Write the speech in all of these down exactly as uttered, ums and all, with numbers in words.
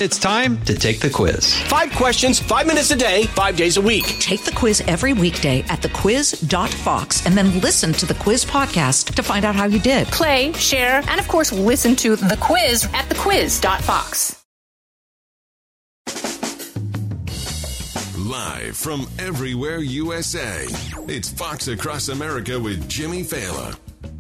It's time to take the quiz. Five questions, five minutes a day, five days a week. Take the quiz every weekday at the quiz dot fox and then listen to the quiz podcast to find out how you did. Play, share, and of course, listen to the quiz at the quiz dot fox. Live from everywhere U S A, it's Fox Across America with Jimmy Fallon.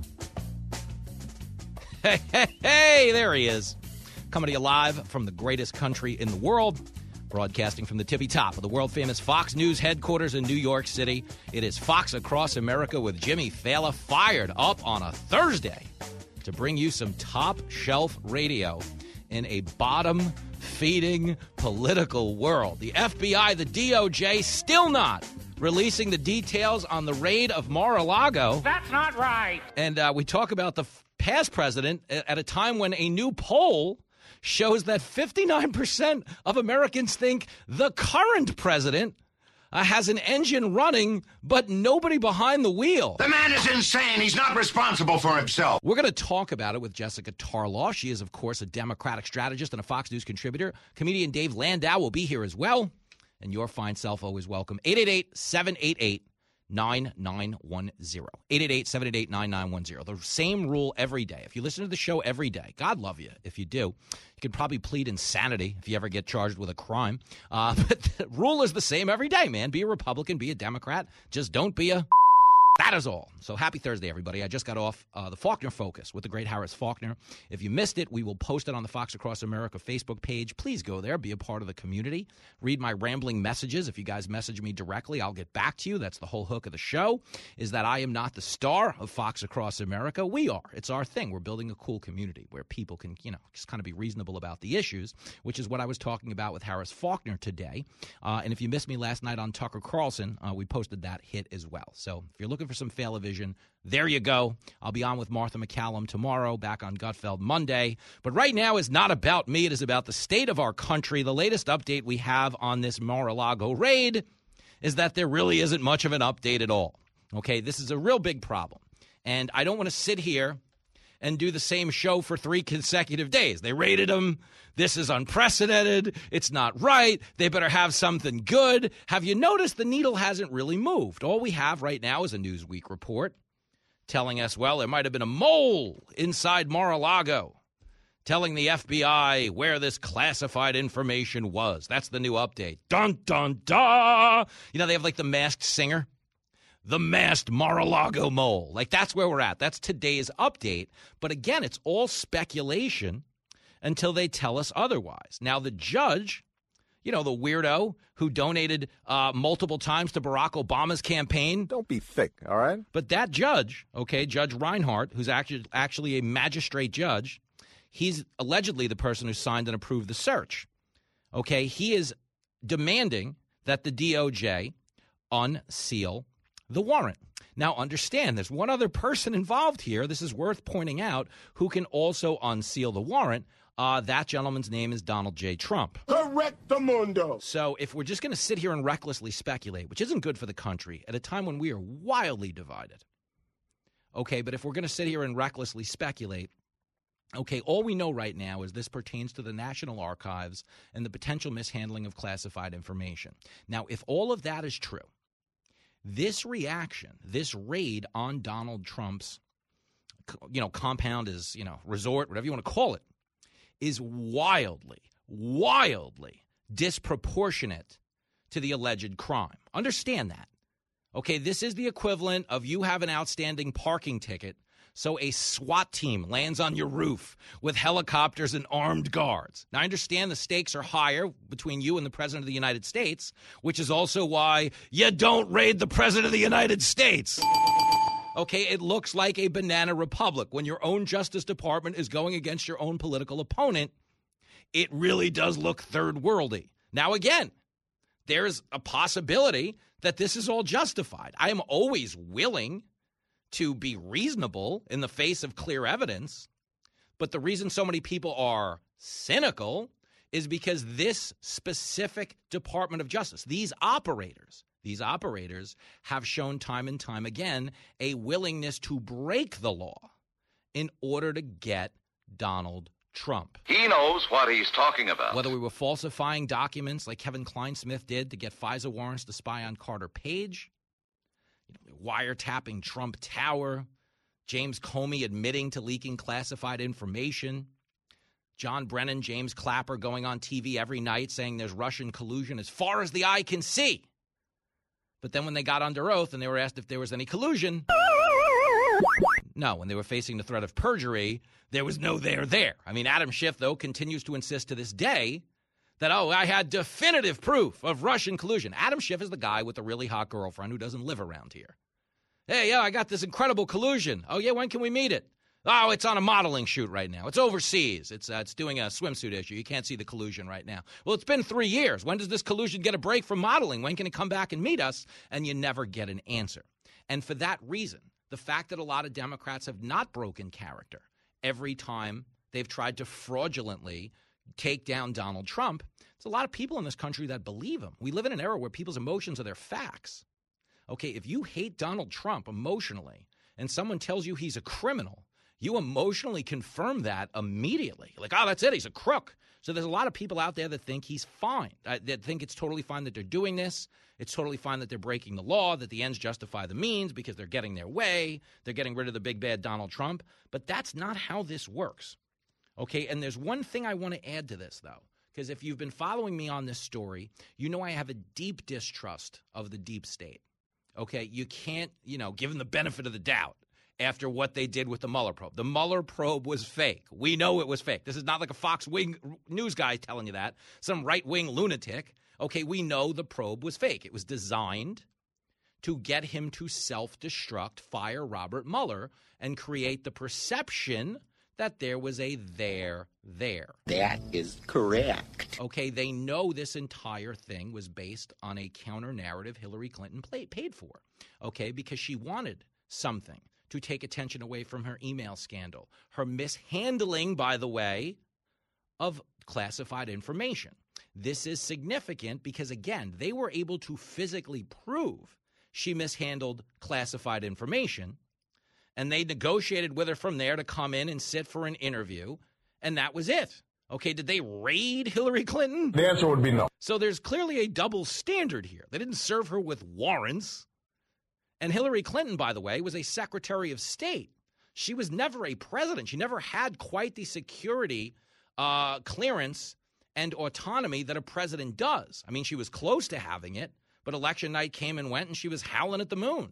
Hey, hey, hey, there he is. Coming to you live from the greatest country in the world, broadcasting from the tippy top of the world-famous Fox News headquarters in New York City. It is Fox Across America with Jimmy Fallon, fired up on a Thursday to bring you some top-shelf radio in a bottom-feeding political world. The F B I, the D O J, still not releasing the details on the raid of Mar-a-Lago. That's not right. And uh, we talk about the f- past president at a time when a new poll shows that fifty-nine percent of Americans think the current president uh, has an engine running, but nobody behind the wheel. The man is insane. He's not responsible for himself. We're going to talk about it with Jessica Tarloff. She is, of course, a Democratic strategist and a Fox News contributor. Comedian Dave Landau will be here as well. And your fine self always welcome. eight eight eight, seven eight eight, nine nine one zero. eight eight eight, seven eight eight, nine nine one zero. The same rule every day. If you listen to the show every day, God love you if you do. You could probably plead insanity if you ever get charged with a crime. Uh, but the rule is the same every day, man. Be a Republican, be a Democrat. Just don't be a... That is all. So happy Thursday, everybody. I just got off uh, the Faulkner Focus with the great Harris Faulkner. If you missed it, we will post it on the Fox Across America Facebook page. Please go there. Be a part of the community. Read my rambling messages. If you guys message me directly, I'll get back to you. That's the whole hook of the show, is that I am not the star of Fox Across America. We are. It's our thing. We're building a cool community where people can, you know, just kind of be reasonable about the issues, which is what I was talking about with Harris Faulkner today. Uh, and if you missed me last night on Tucker Carlson, uh, we posted that hit as well. So if you're looking for some Failavision, there you go. I'll be on with Martha McCallum tomorrow, back on Gutfeld Monday. But right now is not about me. It is about the state of our country. The latest update we have on this Mar-a-Lago raid is that there really isn't much of an update at all. Okay, this is a real big problem. And I don't want to sit here and do the same show for three consecutive days. They raided them. This is unprecedented. It's not right. They better have something good. Have you noticed the needle hasn't really moved? All we have right now is a Newsweek report telling us, well, there might have been a mole inside Mar-a-Lago, telling the F B I where this classified information was. That's the new update. Dun, dun, dun. You know, they have like the Masked Singer. The masked Mar-a-Lago mole. Like, that's where we're at. That's today's update. But again, it's all speculation until they tell us otherwise. Now, the judge, you know, the weirdo who donated uh, multiple times to Barack Obama's campaign. Don't be thick, all right? But that judge, okay, Judge Reinhart, who's actually, actually a magistrate judge, he's allegedly the person who signed and approved the search. Okay, he is demanding that the D O J unseal the warrant. Now, understand, there's one other person involved here, this is worth pointing out, who can also unseal the warrant. Uh, that gentleman's name is Donald J. Trump. Correctamundo. So if we're just going to sit here and recklessly speculate, which isn't good for the country, at a time when we are wildly divided, okay, but if we're going to sit here and recklessly speculate, okay, all we know right now is this pertains to the National Archives and the potential mishandling of classified information. Now, if all of that is true, this reaction, this raid on Donald Trump's, you know, compound, is, you know, resort, whatever you want to call it, is wildly, wildly disproportionate to the alleged crime. Understand that. Okay, this is the equivalent of you have an outstanding parking ticket, so a SWAT team lands on your roof with helicopters and armed guards. Now, I understand the stakes are higher between you and the President of the United States, which is also why you don't raid the President of the United States. Okay, it looks like a banana republic. When your own Justice Department is going against your own political opponent, it really does look third worldy. Now, again, there's a possibility that this is all justified. I am always willing to be reasonable in the face of clear evidence. But the reason so many people are cynical is because this specific Department of Justice, these operators, these operators have shown time and time again a willingness to break the law in order to get Donald Trump. He knows what he's talking about. Whether we were falsifying documents like Kevin Kleinsmith did to get FISA warrants to spy on Carter Page, you know, wiretapping Trump Tower, James Comey admitting to leaking classified information, John Brennan, James Clapper going on T V every night saying there's Russian collusion as far as the eye can see. But then when they got under oath and they were asked if there was any collusion, no, when they were facing the threat of perjury, there was no there there. I mean, Adam Schiff, though, continues to insist to this day that, oh, I had definitive proof of Russian collusion. Adam Schiff is the guy with the really hot girlfriend who doesn't live around here. Hey, yeah, I got this incredible collusion. Oh, yeah, when can we meet it? Oh, it's on a modeling shoot right now. It's overseas. It's uh, it's doing a swimsuit issue. You can't see the collusion right now. Well, it's been three years. When does this collusion get a break from modeling? When can it come back and meet us? And you never get an answer. And for that reason, the fact that a lot of Democrats have not broken character every time they've tried to fraudulently take down Donald Trump, there's a lot of people in this country that believe him. We live in an era where people's emotions are their facts. Okay, if you hate Donald Trump emotionally and someone tells you he's a criminal, you emotionally confirm that immediately. Like, oh, that's it. He's a crook. So there's a lot of people out there that think he's fine, uh, that think it's totally fine that they're doing this. It's totally fine that they're breaking the law, that the ends justify the means because they're getting their way. They're getting rid of the big bad Donald Trump. But that's not how this works. Okay, and there's one thing I want to add to this, though, because if you've been following me on this story, you know I have a deep distrust of the deep state. Okay, you can't, you know, give them the benefit of the doubt after what they did with the Mueller probe. The Mueller probe was fake. We know it was fake. This is not like a Fox wing news guy telling you that, some right-wing lunatic. Okay, we know the probe was fake. It was designed to get him to self-destruct, fire Robert Mueller, and create the perception that there was a there there. That is correct. Okay, they know this entire thing was based on a counter-narrative Hillary Clinton play, paid for, okay, because she wanted something to take attention away from her email scandal, her mishandling, by the way, of classified information. This is significant because, again, they were able to physically prove she mishandled classified information, and they negotiated with her from there to come in and sit for an interview, and that was it. Okay, did they raid Hillary Clinton? The answer would be no. So there's clearly a double standard here. They didn't serve her with warrants. And Hillary Clinton, by the way, was a Secretary of State. She was never a president. She never had quite the security uh, clearance and autonomy that a president does. I mean, she was close to having it, but election night came and went, and she was howling at the moon.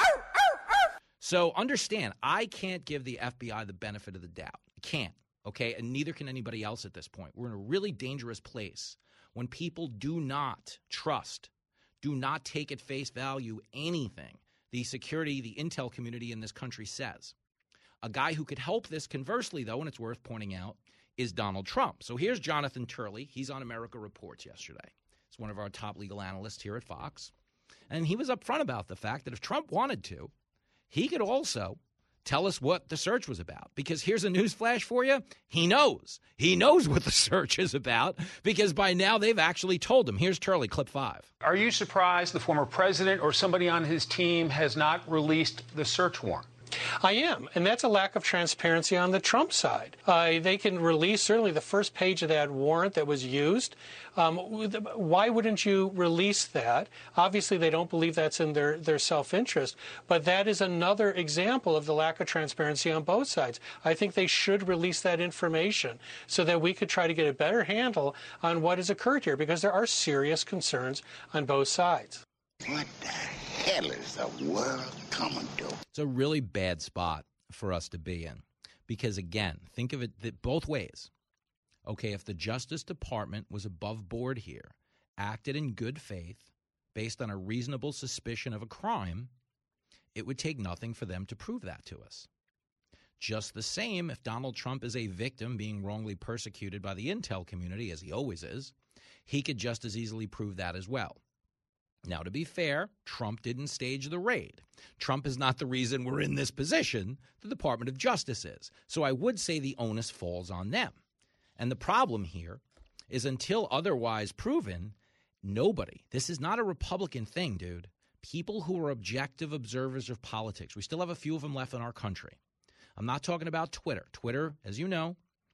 So understand, I can't give the F B I the benefit of the doubt. I can't, okay? And neither can anybody else at this point. We're in a really dangerous place when people do not trust, do not take at face value anything the security, the intel community in this country says. A guy who could help this, conversely, though, and it's worth pointing out, is Donald Trump. So here's Jonathan Turley. He's on America Reports yesterday. He's one of our top legal analysts here at Fox. And he was upfront about the fact that if Trump wanted to, he could also tell us what the search was about. Because here's a news flash for you. He knows. He knows what the search is about because by now they've actually told him. Here's Turley, clip five. Are you surprised the former president or somebody on his team has not released the search warrant? I am, and that's a lack of transparency on the Trump side. Uh, they can release certainly the first page of that warrant that was used. Um, why wouldn't you release that? Obviously, they don't believe that's in their, their self-interest, but that is another example of the lack of transparency on both sides. I think they should release that information so that we could try to get a better handle on what has occurred here, because there are serious concerns on both sides. What the hell is the world coming to? It's a really bad spot for us to be in because, again, think of it th- both ways. Okay, if the Justice Department was above board here, acted in good faith based on a reasonable suspicion of a crime, it would take nothing for them to prove that to us. Just the same if Donald Trump is a victim being wrongly persecuted by the intel community, as he always is, he could just as easily prove that as well. Now, to be fair, Trump didn't stage the raid. Trump is not the reason we're in this position. The Department of Justice is. So I would say the onus falls on them. And the problem here is until otherwise proven, nobody, this is not a Republican thing, dude. People who are objective observers of politics, we still have a few of them left in our country. I'm not talking about Twitter. Twitter, as you know,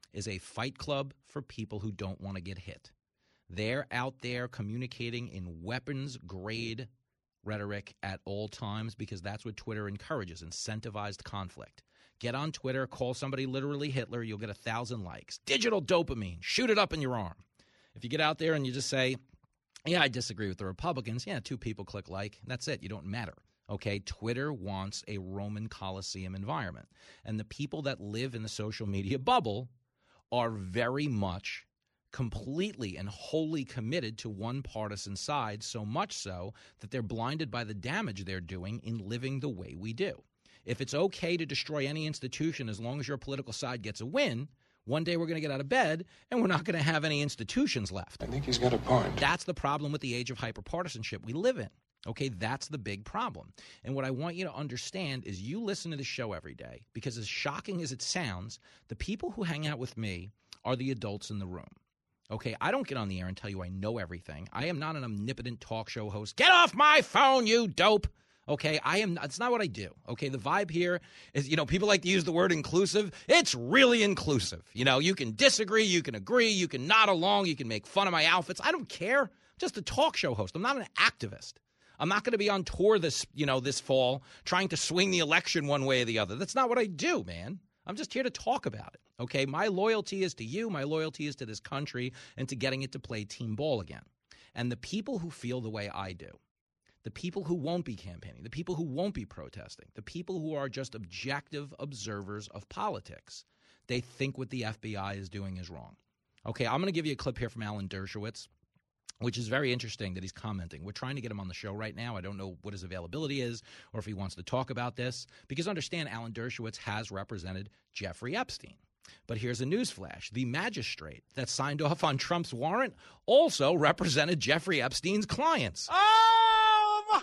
is a fight club for people who don't want to get hit. They're out there communicating in weapons-grade rhetoric at all times because that's what Twitter encourages, incentivized conflict. Get on Twitter, call somebody literally Hitler, you'll get a thousand likes. Digital dopamine, shoot it up in your arm. If you get out there and you just say, yeah, I disagree with the Republicans, yeah, two people click like, that's it, you don't matter. Okay, Twitter wants a Roman Colosseum environment. And the people that live in the social media bubble are very much completely and wholly committed to one partisan side, so much so that they're blinded by the damage they're doing in living the way we do. If it's okay to destroy any institution as long as your political side gets a win, one day we're going to get out of bed and we're not going to have any institutions left. I think he's got a point. That's the problem with the age of hyperpartisanship we live in. Okay, that's the big problem. And what I want you to understand is you listen to the show every day because as shocking as it sounds, the people who hang out with me are the adults in the room. Okay, I don't get on the air and tell you I know everything. I am not an omnipotent talk show host. Get off my phone, you dope. Okay, I am. It's not what I do. Okay, the vibe here is, you know, people like to use the word inclusive. It's really inclusive. You know, you can disagree, you can agree, you can nod along, you can make fun of my outfits. I don't care. I'm just a talk show host. I'm not an activist. I'm not going to be on tour this, you know, this fall trying to swing the election one way or the other. That's not what I do, man. I'm just here to talk about it, okay? My loyalty is to you. My loyalty is to this country and to getting it to play team ball again. And the people who feel the way I do, the people who won't be campaigning, the people who won't be protesting, the people who are just objective observers of politics, they think what the F B I is doing is wrong. Okay, I'm going to give you a clip here from Alan Dershowitz, which is very interesting that he's commenting. We're trying to get him on the show right now. I don't know what his availability is or if he wants to talk about this. Because understand, Alan Dershowitz has represented Jeffrey Epstein. But here's a newsflash. The magistrate that signed off on Trump's warrant also represented Jeffrey Epstein's clients. Oh,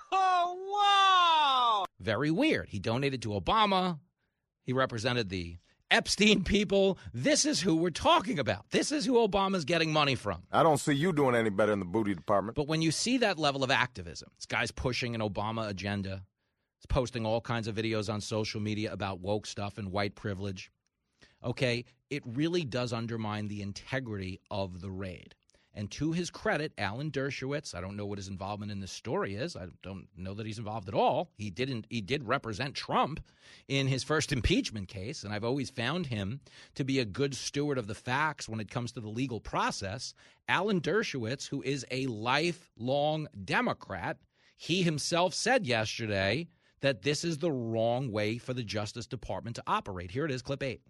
wow! Very weird. He donated to Obama. He represented the Epstein people. This is who we're talking about. This is who Obama's getting money from. I don't see you doing any better in the booty department. But when you see that level of activism, this guy's pushing an Obama agenda, he's posting all kinds of videos on social media about woke stuff and white privilege, okay, it really does undermine the integrity of the raid. And to his credit, Alan Dershowitz, I don't know what his involvement in this story is. I don't know that he's involved at all. He didn't. He did represent Trump in his first impeachment case, and I've always found him to be a good steward of the facts when it comes to the legal process. Alan Dershowitz, who is a lifelong Democrat, he himself said yesterday that this is the wrong way for the Justice Department to operate. Here it is, clip eight.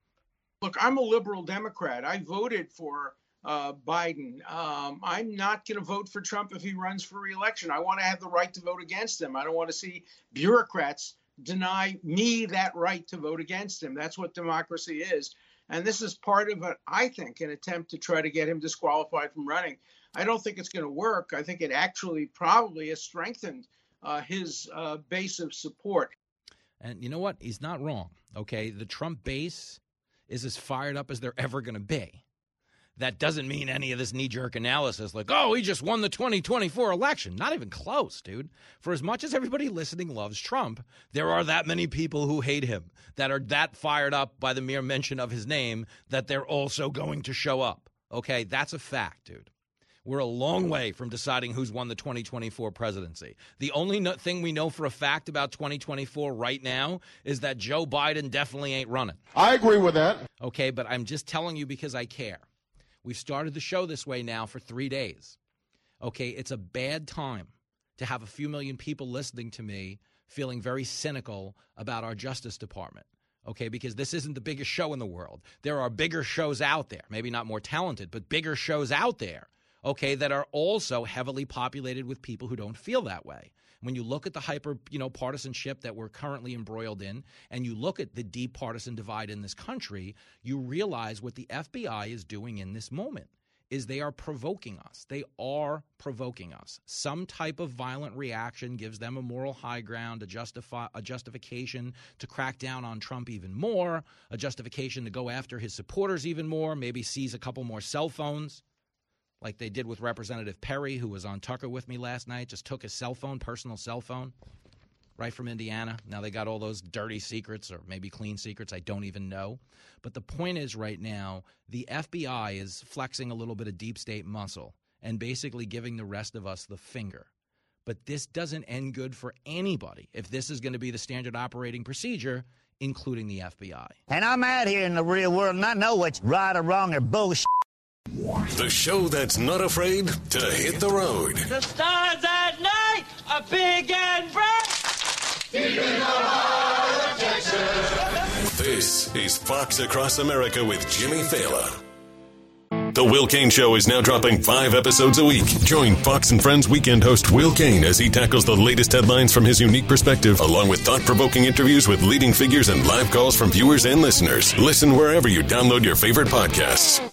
Look, I'm a liberal Democrat. I voted for Uh, Biden. Um, I'm not going to vote for Trump if he runs for re-election. I want to have the right to vote against him. I don't want to see bureaucrats deny me that right to vote against him. That's what democracy is. And this is part of, a, I think, an attempt to try to get him disqualified from running. I don't think it's going to work. I think it actually probably has strengthened uh, his uh, base of support. And you know what? He's not wrong. Okay, the Trump base is as fired up as they're ever going to be. That doesn't mean any of this knee-jerk analysis like, oh, he just won the twenty twenty-four election. Not even close, dude. For as much as everybody listening loves Trump, there are that many people who hate him that are that fired up by the mere mention of his name that they're also going to show up. Okay, that's a fact, dude. We're a long way from deciding who's won the twenty twenty-four presidency. The only no- thing we know for a fact about twenty twenty-four right now is that Joe Biden definitely ain't running. I agree with that. Okay, but I'm just telling you because I care. We've started the show this way now for three days. Okay, it's a bad time to have a few million people listening to me feeling very cynical about our Justice Department. Okay, because this isn't the biggest show in the world. There are bigger shows out there, maybe not more talented, but bigger shows out there, okay, that are also heavily populated with people who don't feel that way. When you look at the hyper, you know, partisanship that we're currently embroiled in, and you look at the deep partisan divide in this country, you realize what the F B I is doing in this moment is they are provoking us. They are provoking us. Some type of violent reaction gives them a moral high ground, a, justify, a justification to crack down on Trump even more, a justification to go after his supporters even more, maybe seize a couple more cell phones. Like they did with Representative Perry, who was on Tucker with me last night, just took his cell phone, personal cell phone, right, from Indiana. Now they got all those dirty secrets, or maybe clean secrets. I don't even know. But the point is right now, the F B I is flexing a little bit of deep state muscle and basically giving the rest of us the finger. But this doesn't end good for anybody if this is going to be the standard operating procedure, including the F B I. And I'm out here in the real world, and I know what's right or wrong or bullshit. The show that's not afraid to hit the road. The stars at night are big and bright. Deep in the heart of Texas. This is Fox Across America with Jimmy Fallon. The Will Cain Show is now dropping five episodes a week. Join Fox and Friends weekend host Will Cain as he tackles the latest headlines from his unique perspective, along with thought-provoking interviews with leading figures and live calls from viewers and listeners. Listen wherever you download your favorite podcasts.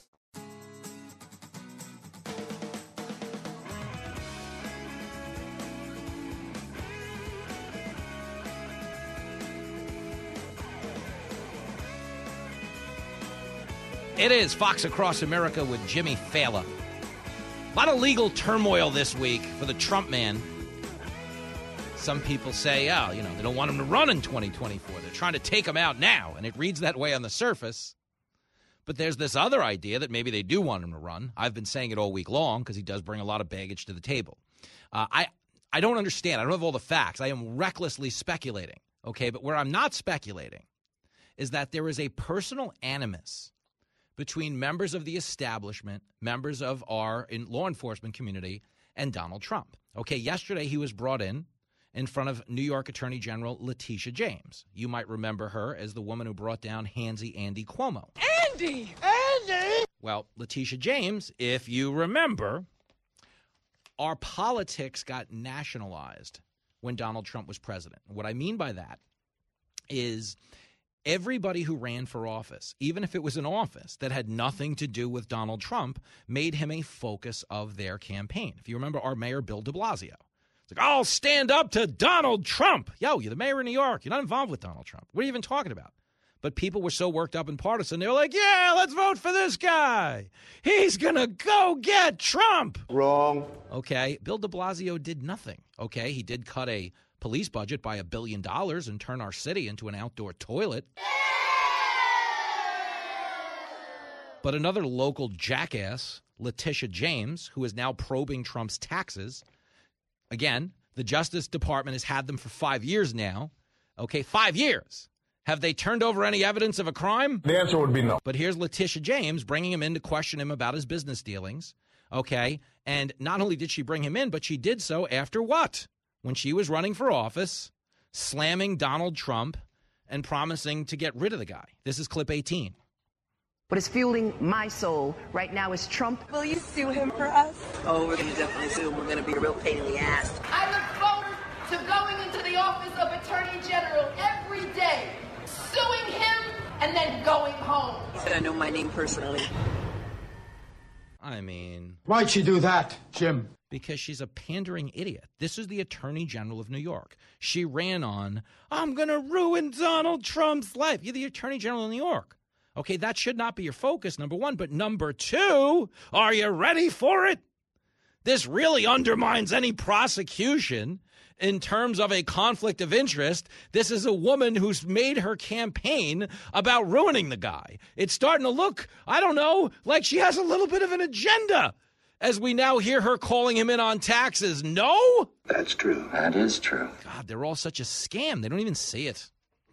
It is Fox Across America with Jimmy Fallon. A lot of legal turmoil this week for the Trump man. Some people say, oh, you know, they don't want him to run in twenty twenty-four. They're trying to take him out now, and it reads that way on the surface. But there's this other idea that maybe they do want him to run. I've been saying it all week long because he does bring a lot of baggage to the table. Uh, I, I don't understand. I don't have all the facts. I am recklessly speculating, okay? But where I'm not speculating is that there is a personal animus between members of the establishment, members of our in law enforcement community, and Donald Trump. Okay, yesterday he was brought in in front of New York Attorney General Letitia James. You might remember her as the woman who brought down Handsy Andy Cuomo. Andy! Andy! Well, Letitia James, if you remember, our politics got nationalized when Donald Trump was president. What I mean by that is everybody who ran for office, even if it was an office that had nothing to do with Donald Trump, made him a focus of their campaign. If you remember our mayor, Bill de Blasio, it's like, I'll stand up to Donald Trump. Yo, you're the mayor of New York. You're not involved with Donald Trump. What are you even talking about? But people were so worked up and partisan, they were like, yeah, let's vote for this guy. He's going to go get Trump. Wrong. Okay, Bill de Blasio did nothing. Okay, he did cut a police budget by a billion dollars and turn our city into an outdoor toilet. But another local jackass, Letitia James, who is now probing Trump's taxes. Again, the Justice Department has had them for five years now. Okay, five years. Have they turned over any evidence of a crime? The answer would be no. But here's Letitia James bringing him in to question him about his business dealings. Okay, and not only did she bring him in, but she did so after what? When she was running for office, slamming Donald Trump and promising to get rid of the guy. This is clip eighteen. What is fueling my soul right now is Trump. Will you sue him for us? Oh, we're going to definitely sue him. We're going to be a real pain in the ass. I look forward to going into the office of Attorney General every day, suing him, and then going home. He said I know my name personally. I mean... Why'd she do that, Jim? Because she's a pandering idiot. This is the Attorney General of New York. She ran on, I'm going to ruin Donald Trump's life. You're the Attorney General of New York. Okay, that should not be your focus, number one. But number two, are you ready for it? This really undermines any prosecution in terms of a conflict of interest. This is a woman who's made her campaign about ruining the guy. It's starting to look, I don't know, like she has a little bit of an agenda. As we now hear her calling him in on taxes. No? That's true. That is true. God, they're all such a scam. They don't even see it.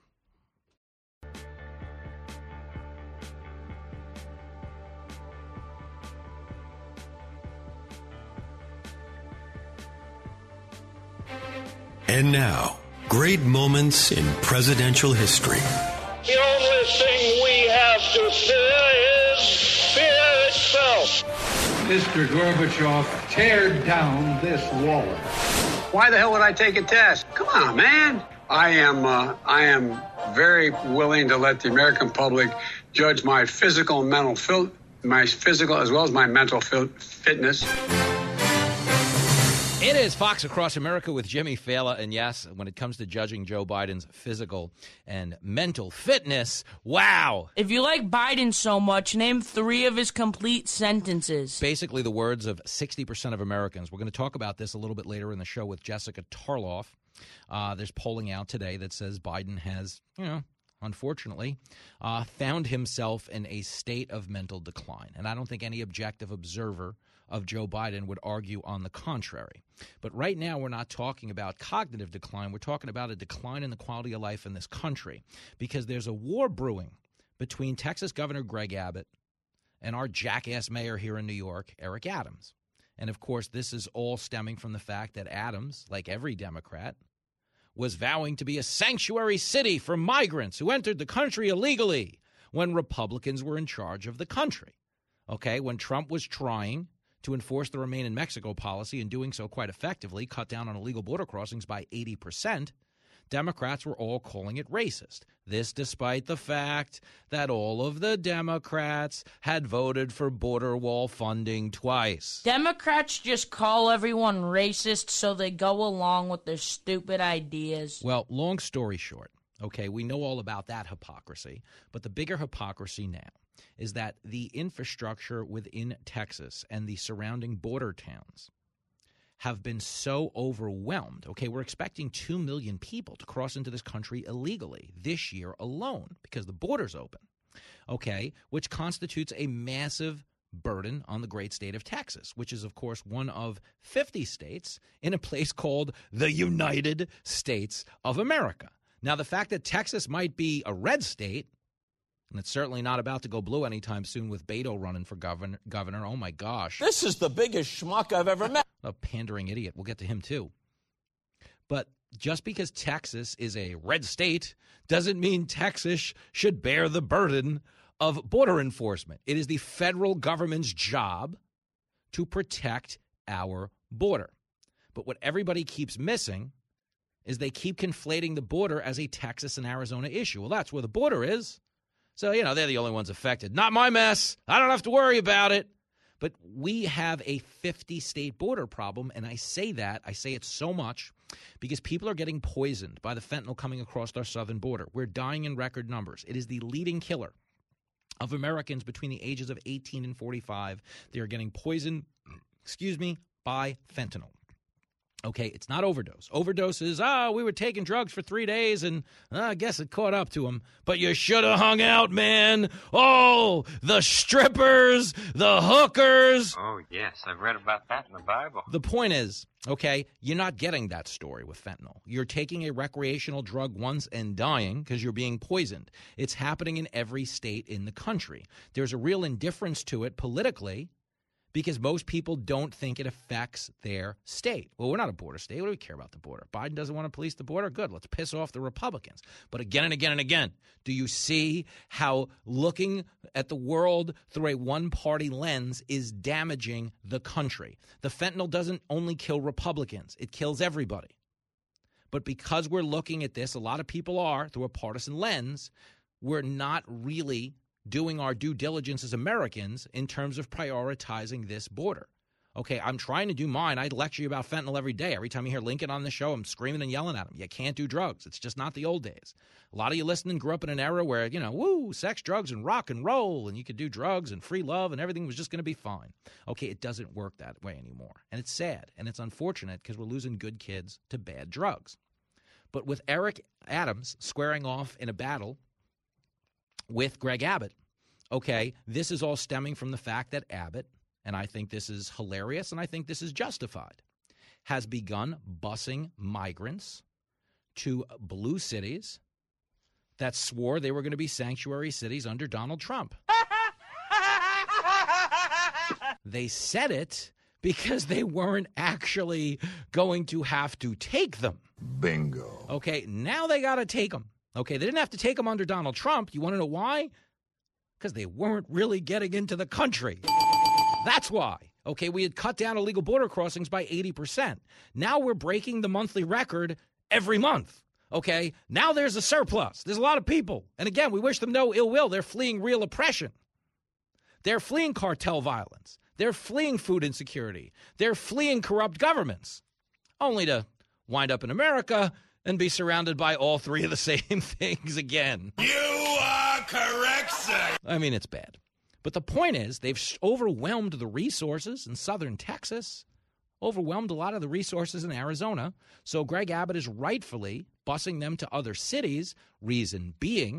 And now, great moments in presidential history. The only thing we have to fear is fear itself. Mister Gorbachev, tear down this wall. Why the hell would I take a test? Come on, man. I am uh, I am very willing to let the American public judge my physical and mental fil- my physical as well as my mental fil- fitness. It is Fox Across America with Jimmy Fallon. And yes, when it comes to judging Joe Biden's physical and mental fitness, wow. If you like Biden so much, name three of his complete sentences. Basically the words of sixty percent of Americans. We're going to talk about this a little bit later in the show with Jessica Tarloff. Uh, there's polling out today that says Biden has, you know, unfortunately, uh, found himself in a state of mental decline. And I don't think any objective observer of Joe Biden would argue on the contrary. But right now, we're not talking about cognitive decline. We're talking about a decline in the quality of life in this country because there's a war brewing between Texas Governor Greg Abbott and our jackass mayor here in New York, Eric Adams. And, of course, this is all stemming from the fact that Adams, like every Democrat, was vowing to be a sanctuary city for migrants who entered the country illegally when Republicans were in charge of the country. Okay, when Trump was trying to enforce the Remain in Mexico policy and doing so quite effectively, cut down on illegal border crossings by eighty percent, Democrats were all calling it racist. This despite the fact that all of the Democrats had voted for border wall funding twice. Democrats just call everyone racist so they go along with their stupid ideas. Well, long story short, okay, we know all about that hypocrisy, but the bigger hypocrisy now is that the infrastructure within Texas and the surrounding border towns have been so overwhelmed. Okay, we're expecting two million people to cross into this country illegally this year alone because the border's open, okay, which constitutes a massive burden on the great state of Texas, which is, of course, one of fifty states in a place called the United States of America. Now, the fact that Texas might be a red state, and it's certainly not about to go blue anytime soon with Beto running for governor. Governor, oh my gosh. This is the biggest schmuck I've ever met. A pandering idiot. We'll get to him too. But just because Texas is a red state doesn't mean Texas should bear the burden of border enforcement. It is the federal government's job to protect our border. But what everybody keeps missing is they keep conflating the border as a Texas and Arizona issue. Well, that's where the border is. So, you know, they're the only ones affected. Not my mess. I don't have to worry about it. But we have a fifty-state border problem, and I say that, I say it so much because people are getting poisoned by the fentanyl coming across our southern border. We're dying in record numbers. It is the leading killer of Americans between the ages of eighteen and forty-five. They are getting poisoned, excuse me, by fentanyl. Okay, it's not overdose. Overdose is, ah, oh, we were taking drugs for three days and uh, I guess it caught up to them. But you should have hung out, man. Oh, the strippers, the hookers. Oh, yes, I've read about that in the Bible. The point is, okay, you're not getting that story with fentanyl. You're taking a recreational drug once and dying because you're being poisoned. It's happening in every state in the country. There's a real indifference to it politically, because most people don't think it affects their state. Well, we're not a border state. What do we care about the border? Biden doesn't want to police the border? Good. Let's piss off the Republicans. But again and again and again, do you see how looking at the world through a one-party lens is damaging the country? The fentanyl doesn't only kill Republicans. It kills everybody. But because we're looking at this, a lot of people are, through a partisan lens, we're not really doing our due diligence as Americans in terms of prioritizing this border. Okay, I'm trying to do mine. I lecture you about fentanyl every day. Every time you hear Lincoln on the show, I'm screaming and yelling at him. You can't do drugs. It's just not the old days. A lot of you listening grew up in an era where, you know, woo, sex, drugs, and rock and roll, and you could do drugs and free love, and everything was just going to be fine. Okay, it doesn't work that way anymore. And it's sad, and it's unfortunate because we're losing good kids to bad drugs. But with Eric Adams squaring off in a battle with Greg Abbott, okay, this is all stemming from the fact that Abbott, and I think this is hilarious and I think this is justified, has begun busing migrants to blue cities that swore they were going to be sanctuary cities under Donald Trump. They said it because they weren't actually going to have to take them. Bingo. Okay, now they got to take them. Okay, they didn't have to take them under Donald Trump. You want to know why? Because they weren't really getting into the country. That's why. Okay, we had cut down illegal border crossings by eighty percent. Now we're breaking the monthly record every month. Okay, now there's a surplus. There's a lot of people. And again, we wish them no ill will. They're fleeing real oppression. They're fleeing cartel violence. They're fleeing food insecurity. They're fleeing corrupt governments, only to wind up in America and be surrounded by all three of the same things again. You are correct, sir. I mean, it's bad. But the point is, they've overwhelmed the resources in southern Texas. overwhelmed a lot of the resources in Arizona. So Greg Abbott is rightfully busing them to other cities. Reason being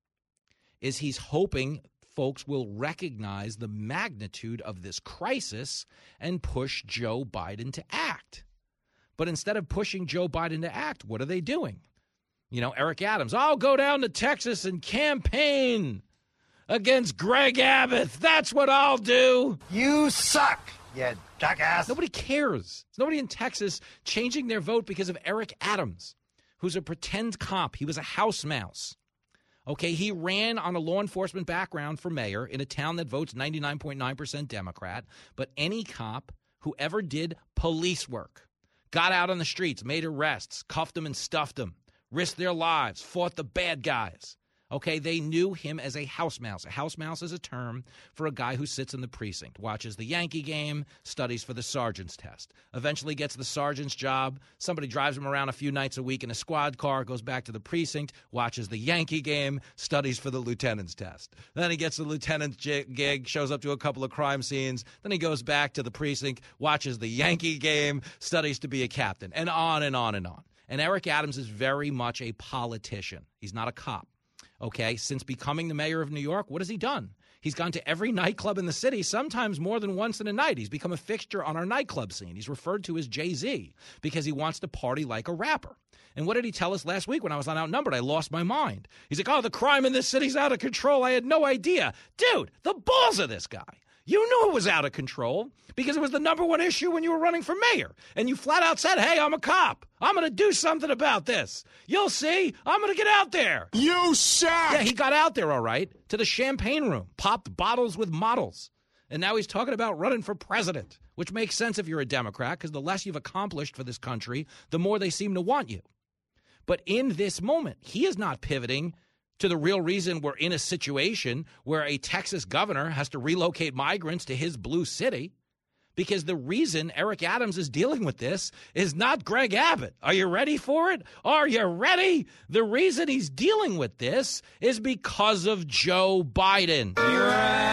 is he's hoping folks will recognize the magnitude of this crisis and push Joe Biden to act. But instead of pushing Joe Biden to act, what are they doing? You know, Eric Adams, I'll go down to Texas and campaign against Greg Abbott. That's what I'll do. You suck, you jackass. Nobody cares. There's nobody in Texas changing their vote because of Eric Adams, who's a pretend cop. He was a house mouse. Okay, he ran on a law enforcement background for mayor in a town that votes ninety-nine point nine percent Democrat. But any cop who ever did police work, got out on the streets, made arrests, cuffed them and stuffed them, risked their lives, fought the bad guys. Okay, they knew him as a house mouse. A house mouse is a term for a guy who sits in the precinct, watches the Yankee game, studies for the sergeant's test, eventually gets the sergeant's job. Somebody drives him around a few nights a week in a squad car, goes back to the precinct, watches the Yankee game, studies for the lieutenant's test. Then he gets the lieutenant's gig, shows up to a couple of crime scenes. Then he goes back to the precinct, watches the Yankee game, studies to be a captain, and on and on and on. And Eric Adams is very much a politician. He's not a cop. Okay, since becoming the mayor of New York, what has he done? He's gone to every nightclub in the city, sometimes more than once in a night. He's become a fixture on our nightclub scene. He's referred to as Jay-Z because he wants to party like a rapper. And what did he tell us last week when I was on Outnumbered? I lost my mind. He's like, oh, the crime in this city's out of control. I had no idea. Dude, the balls of this guy. You knew it was out of control because it was the number one issue when you were running for mayor. And you flat out said, hey, I'm a cop. I'm going to do something about this. You'll see. I'm going to get out there. You suck. Yeah, he got out there, all right, to the champagne room, popped bottles with models. And now he's talking about running for president, which makes sense if you're a Democrat because the less you've accomplished for this country, the more they seem to want you. But in this moment, he is not pivoting to the real reason we're in a situation where a Texas governor has to relocate migrants to his blue city, because the reason Eric Adams is dealing with this is not Greg Abbott. Are you ready for it? Are you ready? The reason he's dealing with this is because of Joe Biden. You're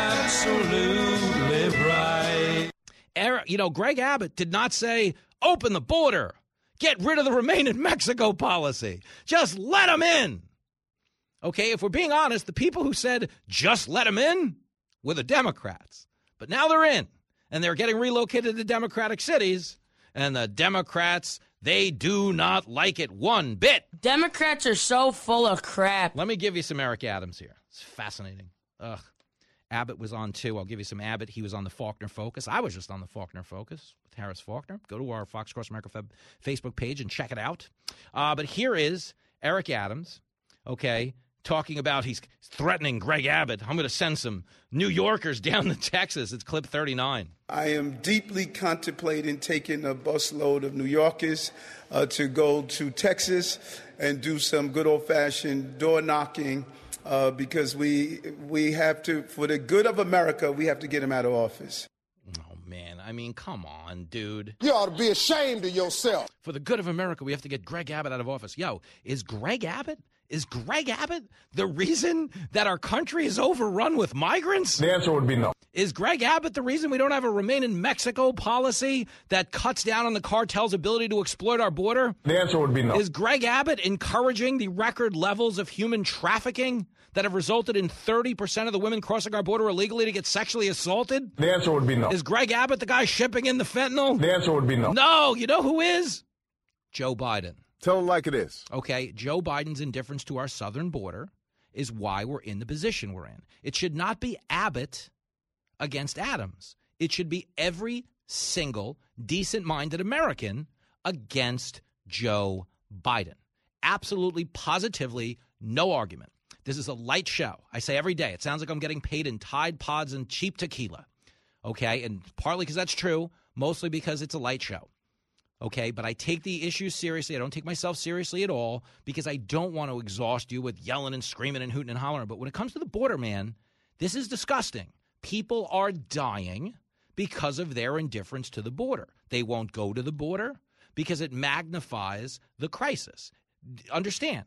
absolutely right. Eric, you know, Greg Abbott did not say, open the border, get rid of the Remain in Mexico policy, just let them in. Okay, if we're being honest, the people who said just let them in were the Democrats. But now they're in, and they're getting relocated to Democratic cities, and the Democrats, they do not like it one bit. Democrats are so full of crap. Let me give you some Eric Adams here. It's fascinating. Ugh. Abbott was on, too. I'll give you some Abbott. He was on the Faulkner Focus. I was just on the Faulkner Focus with Harris Faulkner. Go to our Fox Across America Facebook page and check it out. Uh, but here is Eric Adams, okay, talking about he's threatening Greg Abbott. I'm going to send some New Yorkers down to Texas. It's clip thirty-nine. I am deeply contemplating taking a busload of New Yorkers uh, to go to Texas and do some good old-fashioned door knocking uh, because we we have to, for the good of America, we have to get him out of office. Oh, man. I mean, come on, dude. You ought to be ashamed of yourself. For the good of America, we have to get Greg Abbott out of office. Yo, is Greg Abbott? Is Greg Abbott the reason that our country is overrun with migrants? The answer would be no. Is Greg Abbott the reason we don't have a Remain in Mexico policy that cuts down on the cartel's ability to exploit our border? The answer would be no. Is Greg Abbott encouraging the record levels of human trafficking that have resulted in thirty percent of the women crossing our border illegally to get sexually assaulted? The answer would be no. Is Greg Abbott the guy shipping in the fentanyl? The answer would be no. No, you know who is? Joe Biden. Tell them like it is. Okay, Joe Biden's indifference to our southern border is why we're in the position we're in. It should not be Abbott against Adams. It should be every single decent-minded American against Joe Biden. Absolutely, positively, no argument. This is a light show. I say every day, it sounds like I'm getting paid in Tide Pods and cheap tequila. Okay, and partly because that's true, mostly because it's a light show. Okay, but I take the issues seriously. I don't take myself seriously at all because I don't want to exhaust you with yelling and screaming and hooting and hollering. But when it comes to the border, man, this is disgusting. People are dying because of their indifference to the border. They won't go to the border because it magnifies the crisis. Understand,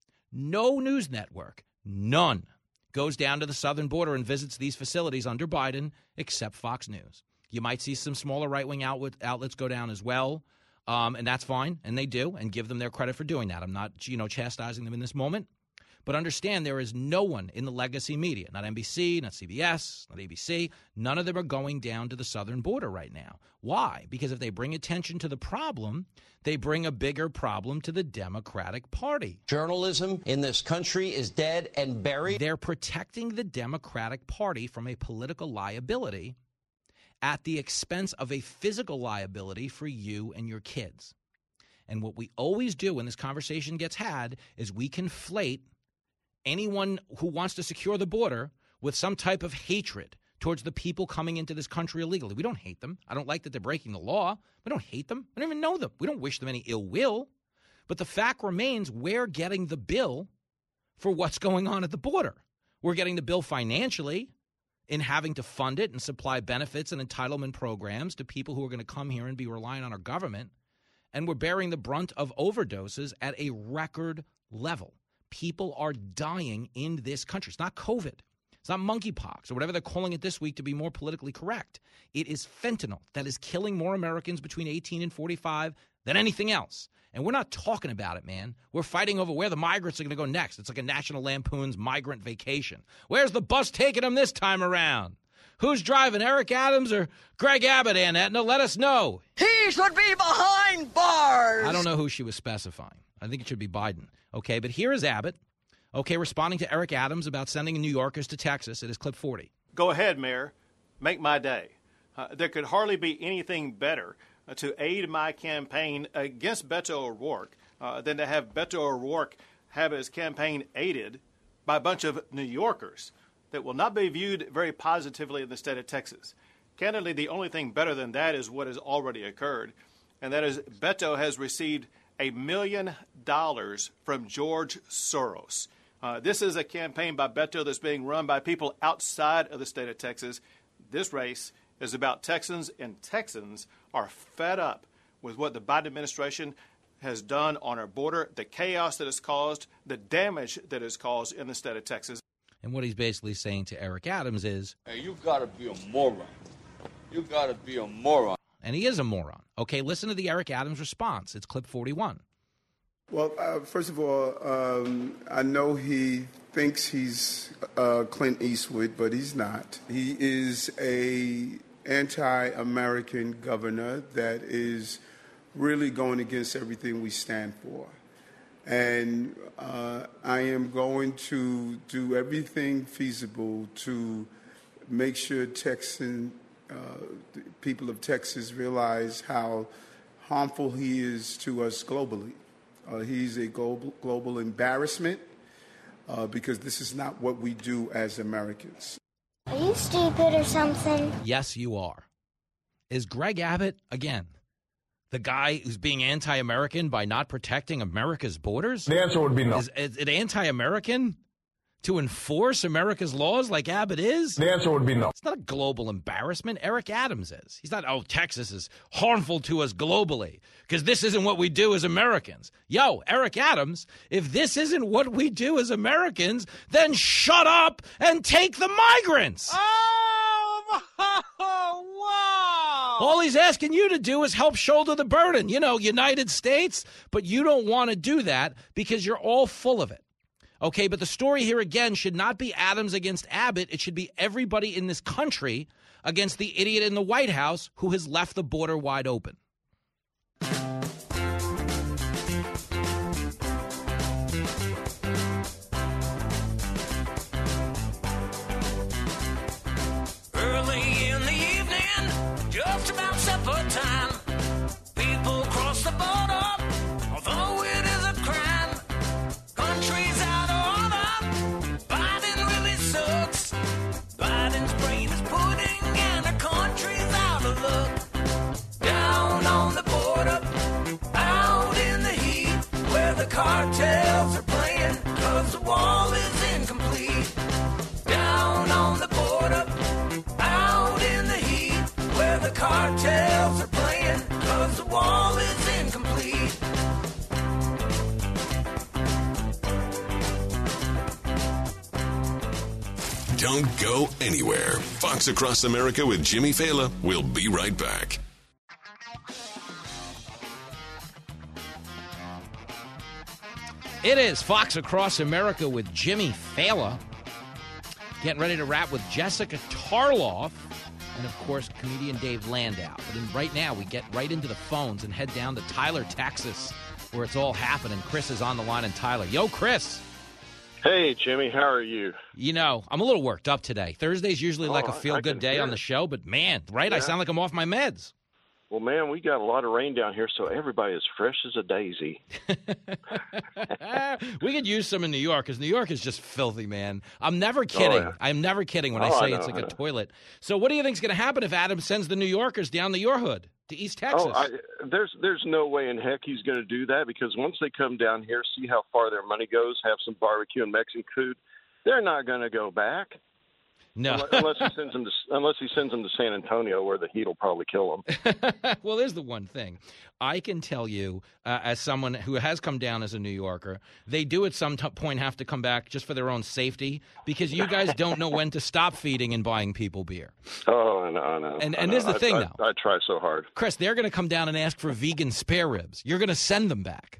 no news network, none, goes down to the southern border and visits these facilities under Biden except Fox News. You might see some smaller right-wing outlet, outlets go down as well, um, and that's fine, and they do, and give them their credit for doing that. I'm not, you know, chastising them in this moment. But understand there is no one in the legacy media, not N B C, not C B S, not A B C. None of them are going down to the southern border right now. Why? Because if they bring attention to the problem, they bring a bigger problem to the Democratic Party. Journalism in this country is dead and buried. They're protecting the Democratic Party from a political liability at the expense of a physical liability for you and your kids. And what we always do when this conversation gets had is we conflate anyone who wants to secure the border with some type of hatred towards the people coming into this country illegally. We don't hate them. I don't like that they're breaking the law. We don't hate them. We don't even know them. We don't wish them any ill will. But the fact remains we're getting the bill for what's going on at the border. We're getting the bill financially in having to fund it and supply benefits and entitlement programs to people who are going to come here and be relying on our government. And we're bearing the brunt of overdoses at a record level. People are dying in this country. It's not COVID. It's not monkeypox or whatever they're calling it this week to be more politically correct. It is fentanyl that is killing more Americans between eighteen and forty-five than anything else. And we're not talking about it, man. We're fighting over where the migrants are going to go next. It's like a National Lampoon's migrant vacation. Where's the bus taking them this time around? Who's driving, Eric Adams or Greg Abbott, Aunt Etna? Let us know. He should be behind bars. I don't know who she was specifying. I think it should be Biden. Okay, but here is Abbott, okay, responding to Eric Adams about sending New Yorkers to Texas. It is clip forty. Go ahead, Mayor. Make my day. Uh, there could hardly be anything better uh, to aid my campaign against Beto O'Rourke uh, than to have Beto O'Rourke have his campaign aided by a bunch of New Yorkers that will not be viewed very positively in the state of Texas. Candidly, the only thing better than that is what has already occurred, and that is Beto has received a million dollars from George Soros. Uh, this is a campaign by Beto that's being run by people outside of the state of Texas. This race is about Texans, and Texans are fed up with what the Biden administration has done on our border, the chaos that it's caused, the damage that it's caused in the state of Texas. And what he's basically saying to Eric Adams is, hey, you got to be a moron. You got to be a moron. And he is a moron. Okay, listen to the Eric Adams response. It's clip forty-one. Well, uh, first of all, um, I know he thinks he's uh, Clint Eastwood, but he's not. He is a anti-American governor that is really going against everything we stand for. And uh, I am going to do everything feasible to make sure Texan uh, people of Texas realize how harmful he is to us globally. Uh, he's a global, global embarrassment uh, because this is not what we do as Americans. Are you stupid or something? Yes, you are. Is Greg Abbott, again, the guy who's being anti-American by not protecting America's borders? The answer would be no. Is, is it anti-American to enforce America's laws like Abbott is? The answer would be no. It's not a global embarrassment. Eric Adams is. He's not, oh, Texas is harmful to us globally because this isn't what we do as Americans. Yo, Eric Adams, if this isn't what we do as Americans, then shut up and take the migrants. Oh, wow. All he's asking you to do is help shoulder the burden. You know, United States, but you don't want to do that because you're all full of it. Okay, but the story here again should not be Adams against Abbott. It should be everybody in this country against the idiot in the White House who has left the border wide open. Early in the evening, just about supper time, people cross the border, although it is a crime. Countries out of order, Biden really sucks. Biden's brain is pudding and the country's out of luck. Down on the border, out in the heat, where the cartels are playing, cause the wall is incomplete. Down on the border, out in the heat, where the cartels are playing. Don't go anywhere. Fox Across America with Jimmy Fallon. We'll be right back. It is Fox Across America with Jimmy Fallon. Getting ready to wrap with Jessica Tarloff and, of course, comedian Dave Landau. But in, right now, we get right into the phones and head down to Tyler, Texas, where it's all happening. Chris is on the line in Tyler. Yo, Chris. Hey, Jimmy. How are you? You know, I'm a little worked up today. Thursday's usually oh, like a feel-good day on the show, but, man, right, yeah. I sound like I'm off my meds. Well, man, we got a lot of rain down here, so everybody is fresh as a daisy. We could use some in New York, because New York is just filthy, man. I'm never kidding. Oh, yeah. I'm never kidding when oh, I say I know, it's like a toilet. So what do you think is going to happen if Adam sends the New Yorkers down to your hood, to East Texas? Oh, I, there's there's no way in heck he's going to do that, because once they come down here, see how far their money goes, have some barbecue and Mexican food, they're not going to go back. No, unless he sends them to unless he sends them to San Antonio, where the heat will probably kill them. Well, there's the one thing I can tell you, uh, as someone who has come down as a New Yorker, they do at some t- point have to come back just for their own safety, because you guys don't know when to stop feeding and buying people beer. Oh, I know, I know. And I and know. there's the I, thing, I, though. I try so hard, Chris. They're going to come down and ask for vegan spare ribs. You're going to send them back.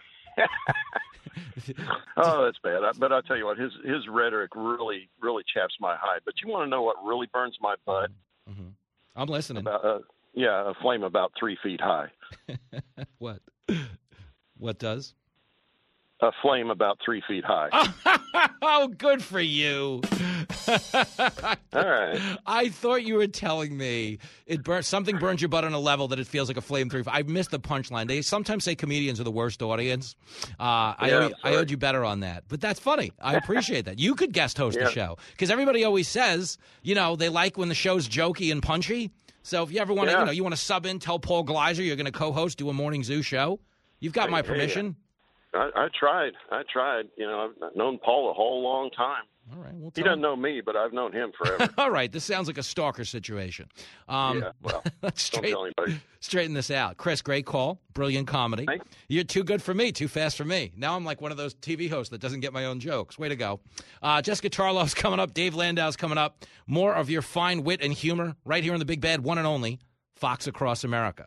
Oh, that's bad. But I'll tell you what, his his rhetoric really, really chaps my hide. But you want to know what really burns my butt? Mm-hmm. I'm listening. About, uh, yeah, a flame about three feet high. What? What does? A flame about three feet high. Oh, good for you. All right. I thought you were telling me it burns, something burns your butt on a level that it feels like a flame three. I missed the punchline. They sometimes say comedians are the worst audience. Uh, I, yeah, owe, I owed you better on that. But that's funny. I appreciate that. You could guest host yeah. the show, because everybody always says, you know, they like when the show's jokey and punchy. So if you ever want to, yeah. you know, you want to sub in, tell Paul Gleiser you're going to co-host, do a Morning Zoo show, you've got my permission. I, I tried. I tried. You know, I've known Paul a whole long time. All right. Well, he doesn't know me, but I've known him forever. All right. This sounds like a stalker situation. Um, yeah, well, let's straight, don't tell anybody. Straighten this out. Chris, great call. Brilliant comedy. Thanks. You're too good for me, too fast for me. Now I'm like one of those T V hosts that doesn't get my own jokes. Way to go. Uh, Jessica Tarloff's coming up. Dave Landau's coming up. More of your fine wit and humor right here on the Big Bad, one and only Fox Across America.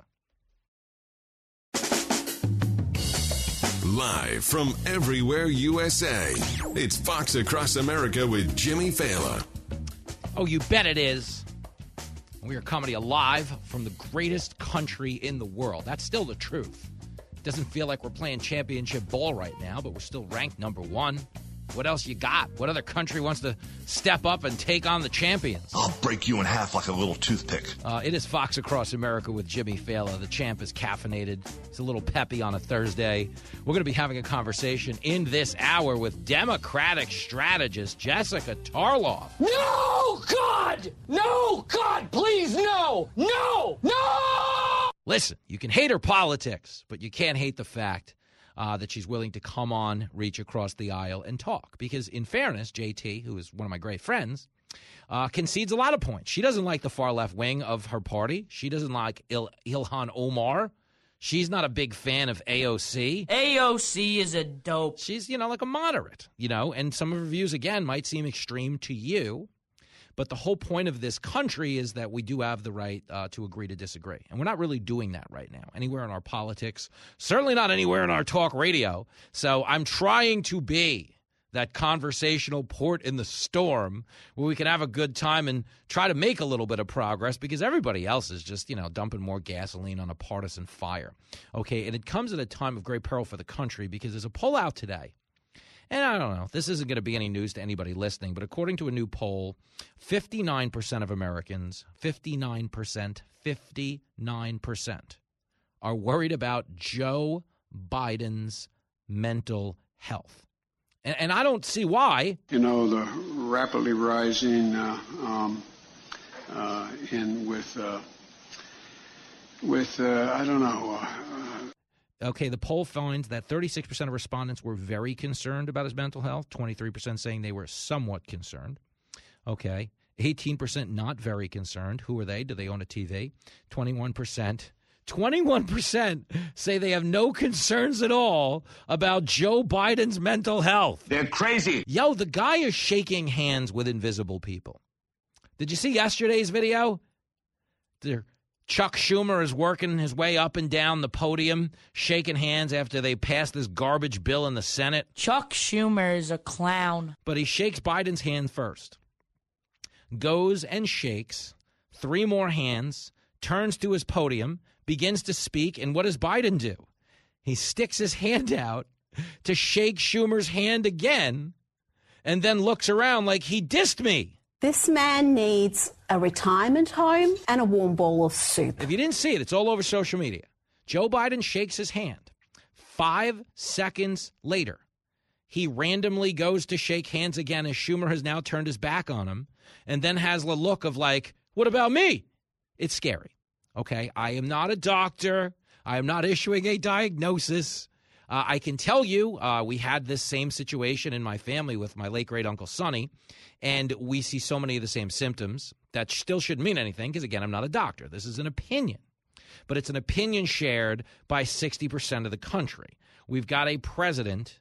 Live from everywhere U S A, it's Fox Across America with Jimmy Fallon. Oh, you bet it is. We are comedy alive from the greatest country in the world. That's still the truth. Doesn't feel like we're playing championship ball right now, but we're still ranked number one. What else you got? What other country wants to step up and take on the champions? I'll break you in half like a little toothpick. Uh, it is Fox Across America with Jimmy Fallon. The champ is caffeinated. He's a little peppy on a Thursday. We're going to be having a conversation in this hour with Democratic strategist Jessica Tarloff. No, God! No, God, please, no! No! No! Listen, you can hate her politics, but you can't hate the fact Uh, that she's willing to come on, reach across the aisle, and talk. Because in fairness, J T, who is one of my great friends, uh, concedes a lot of points. She doesn't like the far left wing of her party. She doesn't like Il- Ilhan Omar. She's not a big fan of A O C. A O C is a dope. She's, you know, like a moderate, you know, and some of her views, again, might seem extreme to you. But the whole point of this country is that we do have the right uh, to agree to disagree. And we're not really doing that right now, anywhere in our politics, certainly not anywhere in our talk radio. So I'm trying to be that conversational port in the storm where we can have a good time and try to make a little bit of progress, because everybody else is just, you know, dumping more gasoline on a partisan fire. Okay, and it comes at a time of great peril for the country, because there's a poll out today. And I don't know, this isn't going to be any news to anybody listening, but according to a new poll, fifty-nine percent of Americans, fifty-nine percent, fifty-nine percent are worried about Joe Biden's mental health. And, and I don't see why. You know, the rapidly rising uh, um, uh, in with, uh, with uh, I don't know, uh, Okay, the poll finds that thirty-six percent of respondents were very concerned about his mental health, twenty-three percent saying they were somewhat concerned. Okay, eighteen percent not very concerned. Who are they? Do they own a T V? twenty-one percent twenty-one percent say they have no concerns at all about Joe Biden's mental health. They're crazy. Yo, the guy is shaking hands with invisible people. Did you see yesterday's video? They're Chuck Schumer is working his way up and down the podium, shaking hands after they passed this garbage bill in the Senate. Chuck Schumer is a clown. But he shakes Biden's hand first, goes and shakes three more hands, turns to his podium, begins to speak, and what does Biden do? He sticks his hand out to shake Schumer's hand again and then looks around like he dissed me. This man needs a retirement home and a warm bowl of soup. If you didn't see it, it's all over social media. Joe Biden shakes his hand. Five seconds later, he randomly goes to shake hands again as Schumer has now turned his back on him and then has the look of like, what about me? It's scary, okay? I am not a doctor. I am not issuing a diagnosis. Uh, I can tell you uh, we had this same situation in my family with my late great Uncle Sonny, and we see so many of the same symptoms. That still shouldn't mean anything because, again, I'm not a doctor. This is an opinion. But it's an opinion shared by sixty percent of the country. We've got a president,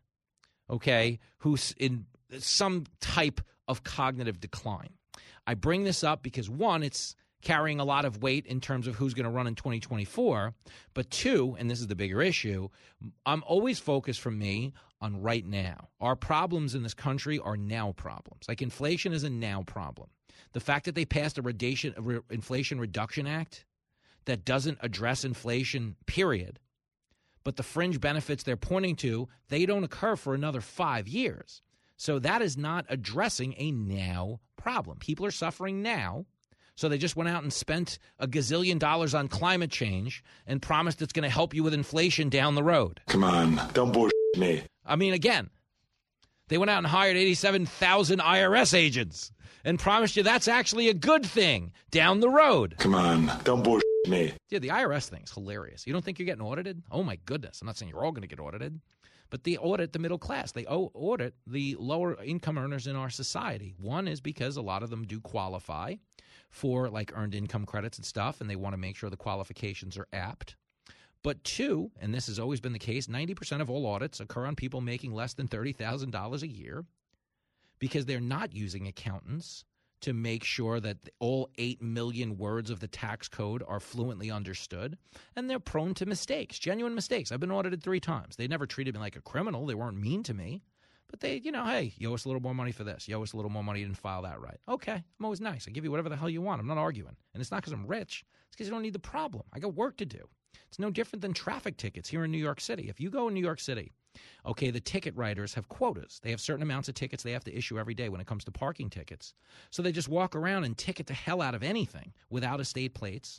okay, who's in some type of cognitive decline. I bring this up because, one, it's carrying a lot of weight in terms of who's going to run in twenty twenty-four. But two, and this is the bigger issue, I'm always focused from me on right now. Our problems in this country are now problems. Like inflation is a now problem. The fact that they passed a, redation, a re, Inflation Reduction Act that doesn't address inflation, period, but the fringe benefits they're pointing to, they don't occur for another five years. So that is not addressing a now problem. People are suffering now. So they just went out and spent a gazillion dollars on climate change and promised it's going to help you with inflation down the road. Come on, don't bullshit me. I mean, again, they went out and hired eighty-seven thousand I R S agents and promised you that's actually a good thing down the road. Come on, don't bullshit me. Yeah, the I R S thing's hilarious. You don't think you're getting audited? Oh, my goodness. I'm not saying you're all going to get audited. But they audit the middle class. They audit the lower income earners in our society. One is because a lot of them do qualify for like earned income credits and stuff, and they want to make sure the qualifications are apt. But two, and this has always been the case, ninety percent of all audits occur on people making less than thirty thousand dollars a year because they're not using accountants to make sure that all eight million words of the tax code are fluently understood, and they're prone to mistakes, genuine mistakes. I've been audited three times. They never treated me like a criminal. They weren't mean to me. But they, you know, hey, you owe us a little more money for this. You owe us a little more money. You didn't file that right. Okay, I'm always nice. I give you whatever the hell you want. I'm not arguing. And it's not because I'm rich. It's because you don't need the problem. I got work to do. It's no different than traffic tickets here in New York City. If you go in New York City, okay, the ticket writers have quotas. They have certain amounts of tickets they have to issue every day when it comes to parking tickets. So they just walk around and ticket the hell out of anything without estate plates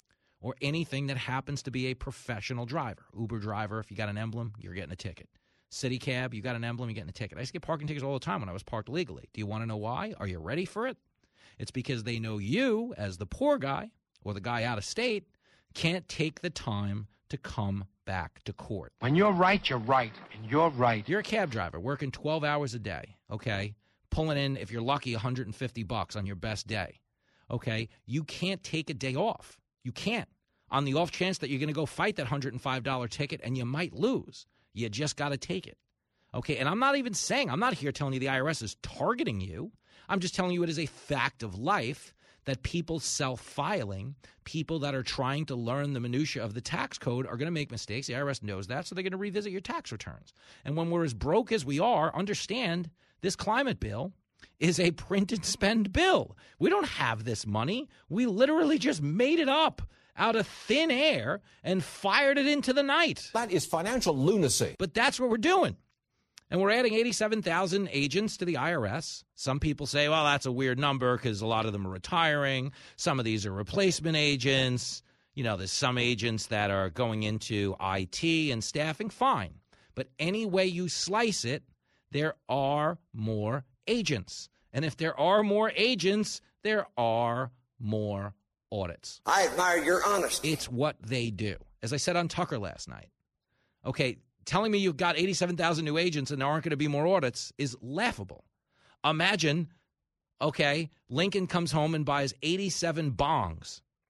or anything that happens to be a professional driver. Uber driver, if you got an emblem, you're getting a ticket. City cab, you got an emblem, you're getting a ticket. I used to get parking tickets all the time when I was parked legally. Do you want to know why? Are you ready for it? It's because they know you, as the poor guy or the guy out of state, can't take the time to come back to court. When you're right, you're right, and you're right. You're a cab driver working twelve hours a day, okay, pulling in, if you're lucky, one hundred fifty bucks on your best day, okay? You can't take a day off. You can't. On the off chance that you're going to go fight that one hundred five dollars ticket and you might lose. You just got to take it. Okay, and I'm not even saying, I'm not here telling you the I R S is targeting you. I'm just telling you it is a fact of life that people self-filing, people that are trying to learn the minutia of the tax code are going to make mistakes. The I R S knows that, so they're going to revisit your tax returns. And when we're as broke as we are, understand this climate bill is a print and spend bill. We don't have this money. We literally just made it up out of thin air and fired it into the night. That is financial lunacy. But that's what we're doing. And we're adding eighty-seven thousand agents to the I R S. Some people say, well, that's a weird number because a lot of them are retiring. Some of these are replacement agents. You know, there's some agents that are going into I T and staffing. Fine. But any way you slice it, there are more agents. And if there are more agents, there are more audits. I admire your honesty. It's what they do. As I said on Tucker last night, okay, telling me you've got eighty-seven thousand new agents and there aren't going to be more audits is laughable. Imagine, okay, Lincoln comes home and buys eighty-seven bongs,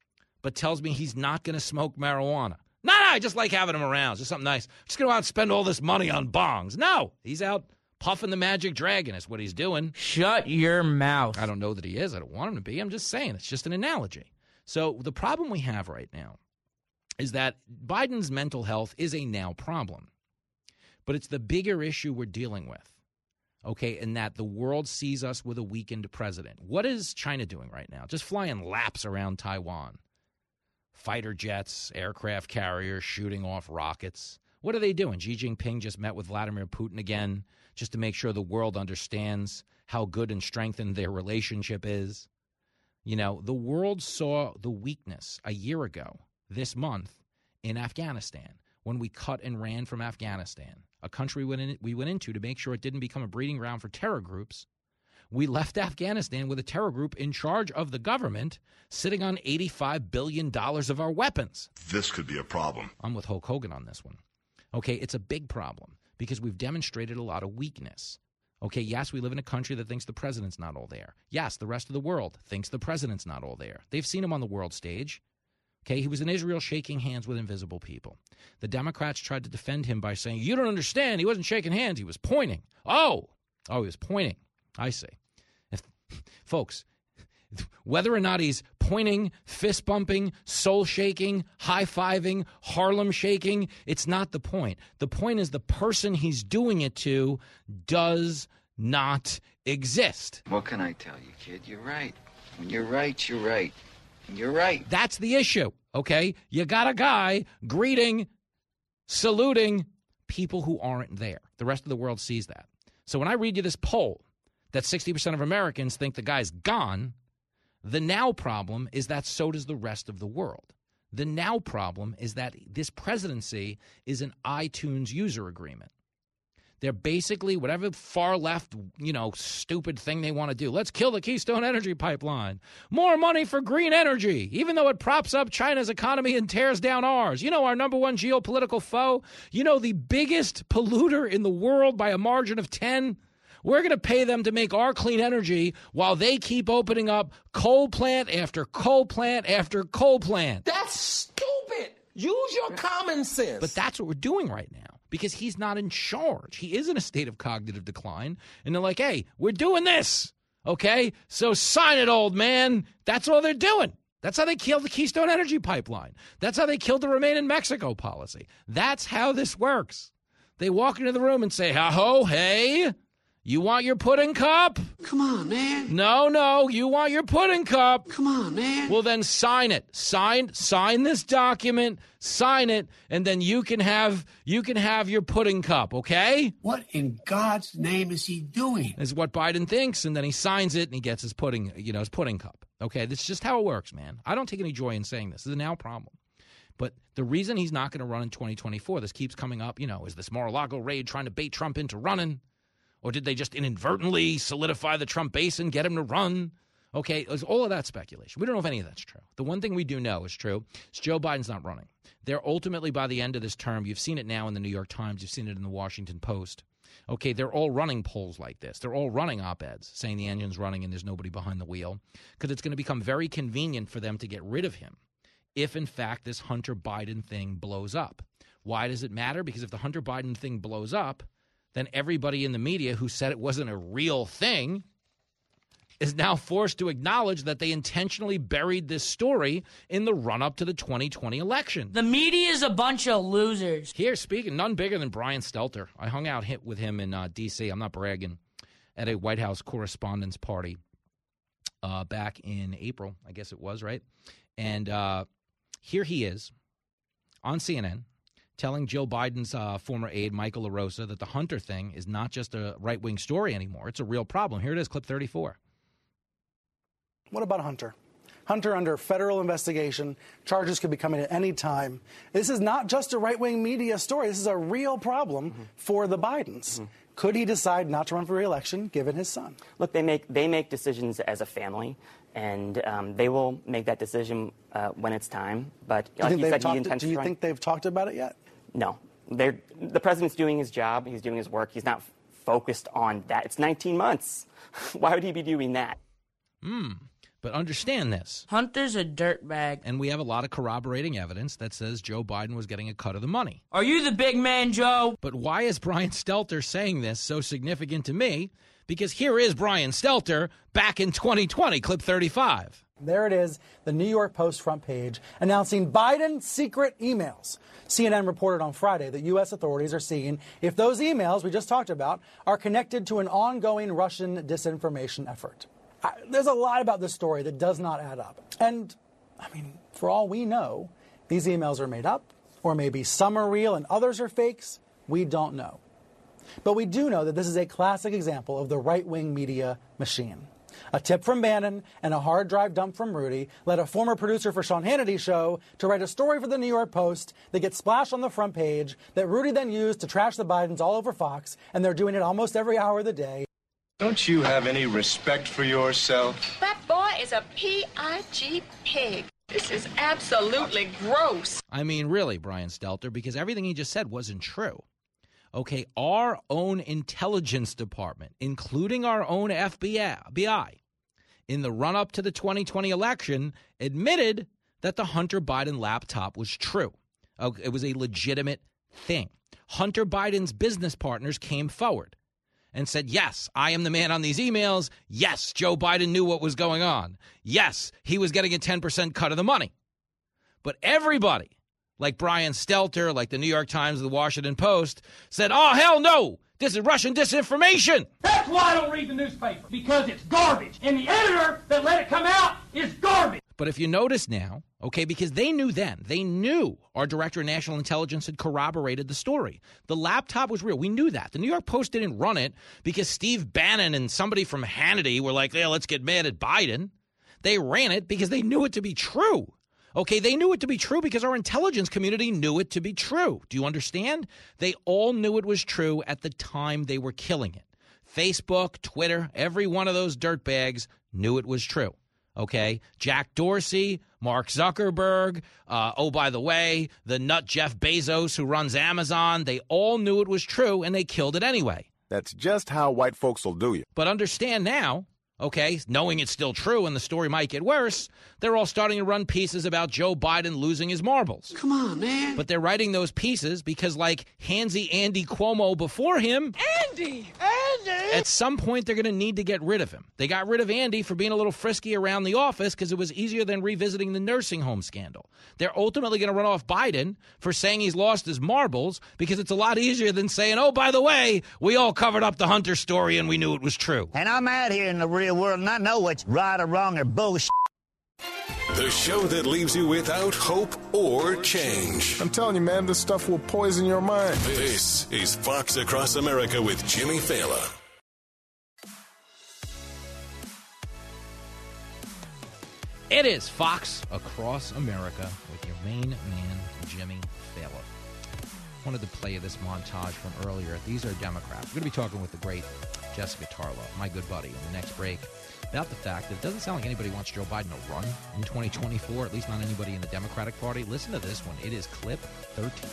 but tells me he's not going to smoke marijuana. No, no, I just like having him around. It's just something nice. Just going to go out and spend all this money on bongs. No, he's out puffing the magic dragon is what he's doing. Shut your mouth. I don't know that he is. I don't want him to be. I'm just saying. It's just an analogy. So the problem we have right now is that Biden's mental health is a now problem. But it's the bigger issue we're dealing with. Okay, and that the world sees us with a weakened president. What is China doing right now? Just flying laps around Taiwan. Fighter jets, aircraft carriers, shooting off rockets. What are they doing? Xi Jinping just met with Vladimir Putin again just to make sure the world understands how good and strengthened their relationship is. You know, the world saw the weakness a year ago, this month, in Afghanistan, when we cut and ran from Afghanistan, a country we went, in, we went into to make sure it didn't become a breeding ground for terror groups. We left Afghanistan with a terror group in charge of the government sitting on eighty-five billion dollars of our weapons. This could be a problem. I'm with Hulk Hogan on this one. Okay, it's a big problem because we've demonstrated a lot of weakness. Okay, yes, we live in a country that thinks the president's not all there. Yes, the rest of the world thinks the president's not all there. They've seen him on the world stage. Okay, he was in Israel shaking hands with invisible people. The Democrats tried to defend him by saying, you don't understand, he wasn't shaking hands, he was pointing. Oh, oh, he was pointing. I see. If, folks, whether or not he's pointing, fist bumping, soul shaking, high-fiving, Harlem shaking, it's not the point. The point is the person he's doing it to does not exist. What can I tell you, kid? You're right. When you're right, you're right. You're right. That's the issue, okay? You got a guy greeting, saluting people who aren't there. The rest of the world sees that. So when I read you this poll that sixty percent of Americans think the guy's gone, the now problem is that so does the rest of the world. The now problem is that this presidency is an iTunes user agreement. They're basically whatever far left, you know, stupid thing they want to do. Let's kill the Keystone Energy Pipeline. More money for green energy, even though it props up China's economy and tears down ours. You know, our number one geopolitical foe. You know, the biggest polluter in the world by a margin of ten. We're going to pay them to make our clean energy while they keep opening up coal plant after coal plant after coal plant. That's stupid. Use your common sense. But that's what we're doing right now. Because he's not in charge. He is in a state of cognitive decline. And they're like, hey, we're doing this. Okay? So sign it, old man. That's all they're doing. That's how they killed the Keystone Energy Pipeline. That's how they killed the Remain in Mexico policy. That's how this works. They walk into the room and say, ho, hey, you want your pudding cup? Come on, man. No, no, you want your pudding cup. Come on, man. Well, then sign it. Sign sign this document, sign it, and then you can have you can have your pudding cup, okay? What in God's name is he doing? Is what Biden thinks, and then he signs it and he gets his pudding, you know, his pudding cup. Okay, that's just how it works, man. I don't take any joy in saying this. This is a now problem. But the reason he's not going to run in twenty twenty-four, this keeps coming up, you know, is this Mar-a-Lago raid trying to bait Trump into running? Or did they just inadvertently solidify the Trump base and get him to run? Okay, there's all of that speculation. We don't know if any of that's true. The one thing we do know is true is Joe Biden's not running. They're ultimately, by the end of this term, you've seen it now in the New York Times, you've seen it in the Washington Post. Okay, they're all running polls like this. They're all running op-eds saying the engine's running and there's nobody behind the wheel because it's going to become very convenient for them to get rid of him if, in fact, this Hunter Biden thing blows up. Why does it matter? Because if the Hunter Biden thing blows up, then everybody in the media who said it wasn't a real thing is now forced to acknowledge that they intentionally buried this story in the run-up to the twenty twenty election. The media is a bunch of losers. Here, speaking, none bigger than Brian Stelter. I hung out hit with him in uh, D C, I'm not bragging, at a White House Correspondents' Party uh, back in April, I guess it was, right? And uh, here he is on C N N, telling Joe Biden's uh, former aide, Michael LaRosa, that the Hunter thing is not just a right-wing story anymore. It's a real problem. Here it is, clip thirty-four. What about Hunter? Hunter under federal investigation. Charges could be coming at any time. This is not just a right-wing media story. This is a real problem mm-hmm. for the Bidens. Mm-hmm. Could he decide not to run for re-election, given his son? Look, they make they make decisions as a family, and um, they will make that decision uh, when it's time. But like you said, he intends do you to think they've talked about it yet? No. They're, the president's doing his job. He's doing his work. He's not f- focused on that. It's nineteen months. Why would he be doing that? Hmm. But understand this. Hunter's a dirtbag. And we have a lot of corroborating evidence that says Joe Biden was getting a cut of the money. Are you the big man, Joe? But why is Brian Stelter saying this so significant to me? Because here is Brian Stelter back in twenty twenty, clip thirty-five. There it is, the New York Post front page announcing Biden's secret emails. C N N reported on Friday that U S authorities are seeing if those emails we just talked about are connected to an ongoing Russian disinformation effort. I, there's a lot about this story that does not add up. And, I mean, for all we know, these emails are made up, or maybe some are real and others are fakes. We don't know. But we do know that this is a classic example of the right-wing media machine. A tip from Bannon and a hard drive dump from Rudy led a former producer for Sean Hannity's show to write a story for the New York Post that gets splashed on the front page that Rudy then used to trash the Bidens all over Fox, and they're doing it almost every hour of the day. Don't you have any respect for yourself? That boy is a P I G pig. This is absolutely gross. I mean, really, Brian Stelter, because everything he just said wasn't true. Okay, our own intelligence department, including our own F B I, in the run-up to the twenty twenty election, admitted that the Hunter Biden laptop was true. It was a legitimate thing. Hunter Biden's business partners came forward and said, yes, I am the man on these emails. Yes, Joe Biden knew what was going on. Yes, he was getting a ten percent cut of the money. But everybody, like Brian Stelter, like the New York Times, the Washington Post, said, oh, hell no, this is Russian disinformation. That's why I don't read the newspaper, because it's garbage. And the editor that let it come out is garbage. But if you notice now, okay, because they knew then, they knew our director of national intelligence had corroborated the story. The laptop was real. We knew that. The New York Post didn't run it because Steve Bannon and somebody from Hannity were like, yeah, let's get mad at Biden. They ran it because they knew it to be true. Okay, they knew it to be true because our intelligence community knew it to be true. Do you understand? They all knew it was true at the time they were killing it. Facebook, Twitter, every one of those dirtbags knew it was true. Okay, Jack Dorsey, Mark Zuckerberg, uh, oh, by the way, the nut Jeff Bezos who runs Amazon, they all knew it was true and they killed it anyway. That's just how white folks will do you. But understand now, okay, knowing it's still true and the story might get worse, they're all starting to run pieces about Joe Biden losing his marbles. Come on, man. But they're writing those pieces because, like Handsy Andy Cuomo before him, Andy! Andy! at some point they're going to need to get rid of him. They got rid of Andy for being a little frisky around the office because it was easier than revisiting the nursing home scandal. They're ultimately going to run off Biden for saying he's lost his marbles because it's a lot easier than saying, oh, by the way, we all covered up the Hunter story and we knew it was true. And I'm out here in the real world and I know what's right or wrong or bullshit. The show that leaves you without hope or change. I'm telling you, man, this stuff will poison your mind. This is Fox Across America with Jimmy Fallon. It is Fox Across America with your main man, Jimmy Fallon. I wanted to play you this montage from earlier. These are Democrats. We're going to be talking with the great Jessica Tarlow, my good buddy, in the next break, about the fact that it doesn't sound like anybody wants Joe Biden to run in twenty twenty-four, at least not anybody in the Democratic Party. Listen to this one. It is clip thirteen.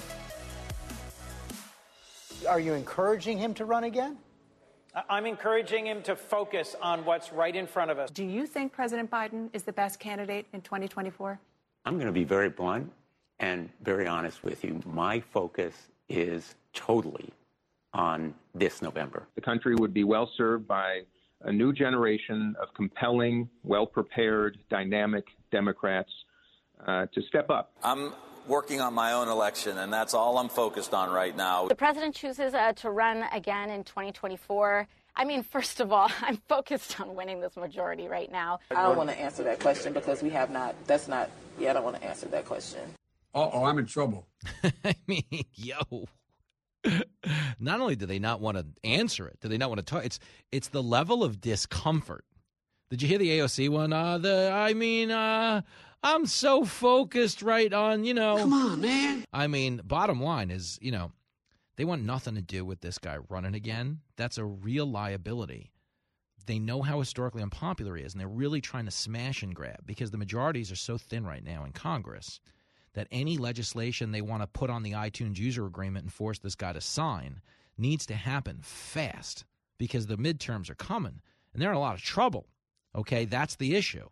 Are you encouraging him to run again? I'm encouraging him to focus on what's right in front of us. Do you think President Biden is the best candidate in twenty twenty-four? I'm going to be very blunt and very honest with you. My focus is totally on this November. The country would be well served by a new generation of compelling, well-prepared, dynamic Democrats uh, to step up. I'm working on my own election, and that's all I'm focused on right now. The president chooses uh, to run again in twenty twenty-four. I mean, first of all, I'm focused on winning this majority right now. I don't want to answer that question because we have not, that's not, yeah, I don't want to answer that question. Uh-oh, I'm in trouble. I mean, yo. Not only do they not want to answer it, do they not want to talk? It's it's the level of discomfort. Did you hear the A O C one? Uh, the I mean, uh, I'm so focused right on, you know. Come on, man. I mean, bottom line is, you know, they want nothing to do with this guy running again. That's a real liability. They know how historically unpopular he is, and they're really trying to smash and grab because the majorities are so thin right now in Congress that any legislation they want to put on the iTunes user agreement and force this guy to sign needs to happen fast because the midterms are coming, and they're in a lot of trouble. Okay, that's the issue.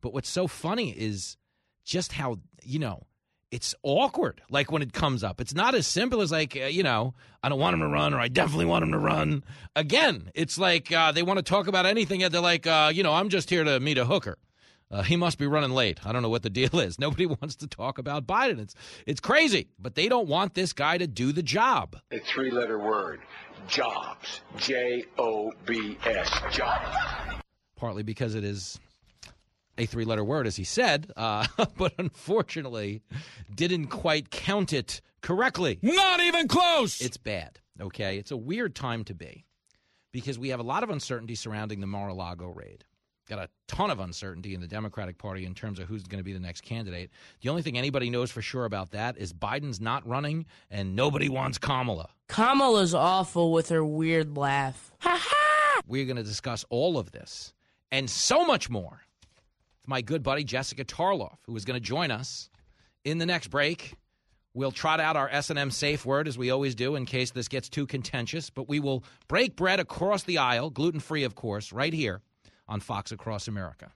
But what's so funny is just how, you know, it's awkward, like, when it comes up. It's not as simple as, like, uh, you know, I don't want him to run, or I definitely want him to run. Again, it's like uh, they want to talk about anything, and they're like, uh, you know, I'm just here to meet a hooker. Uh, he must be running late. I don't know what the deal is. Nobody wants to talk about Biden. It's it's crazy, but they don't want this guy to do the job. A three-letter word, jobs, J O B S, jobs. Partly because it is a three-letter word, as he said, uh, but unfortunately didn't quite count it correctly. Not even close! It's bad, okay? It's a weird time to be because we have a lot of uncertainty surrounding the Mar-a-Lago raid. Got a ton of uncertainty in the Democratic Party in terms of who's going to be the next candidate. The only thing anybody knows for sure about that is Biden's not running, and nobody wants Kamala. Kamala's awful with her weird laugh. Ha ha! We're going to discuss all of this and so much more with my good buddy Jessica Tarloff, who is going to join us in the next break. We'll trot out our S and M safe word, as we always do, in case this gets too contentious. But we will break bread across the aisle, gluten-free, of course, right here on Fox Across America.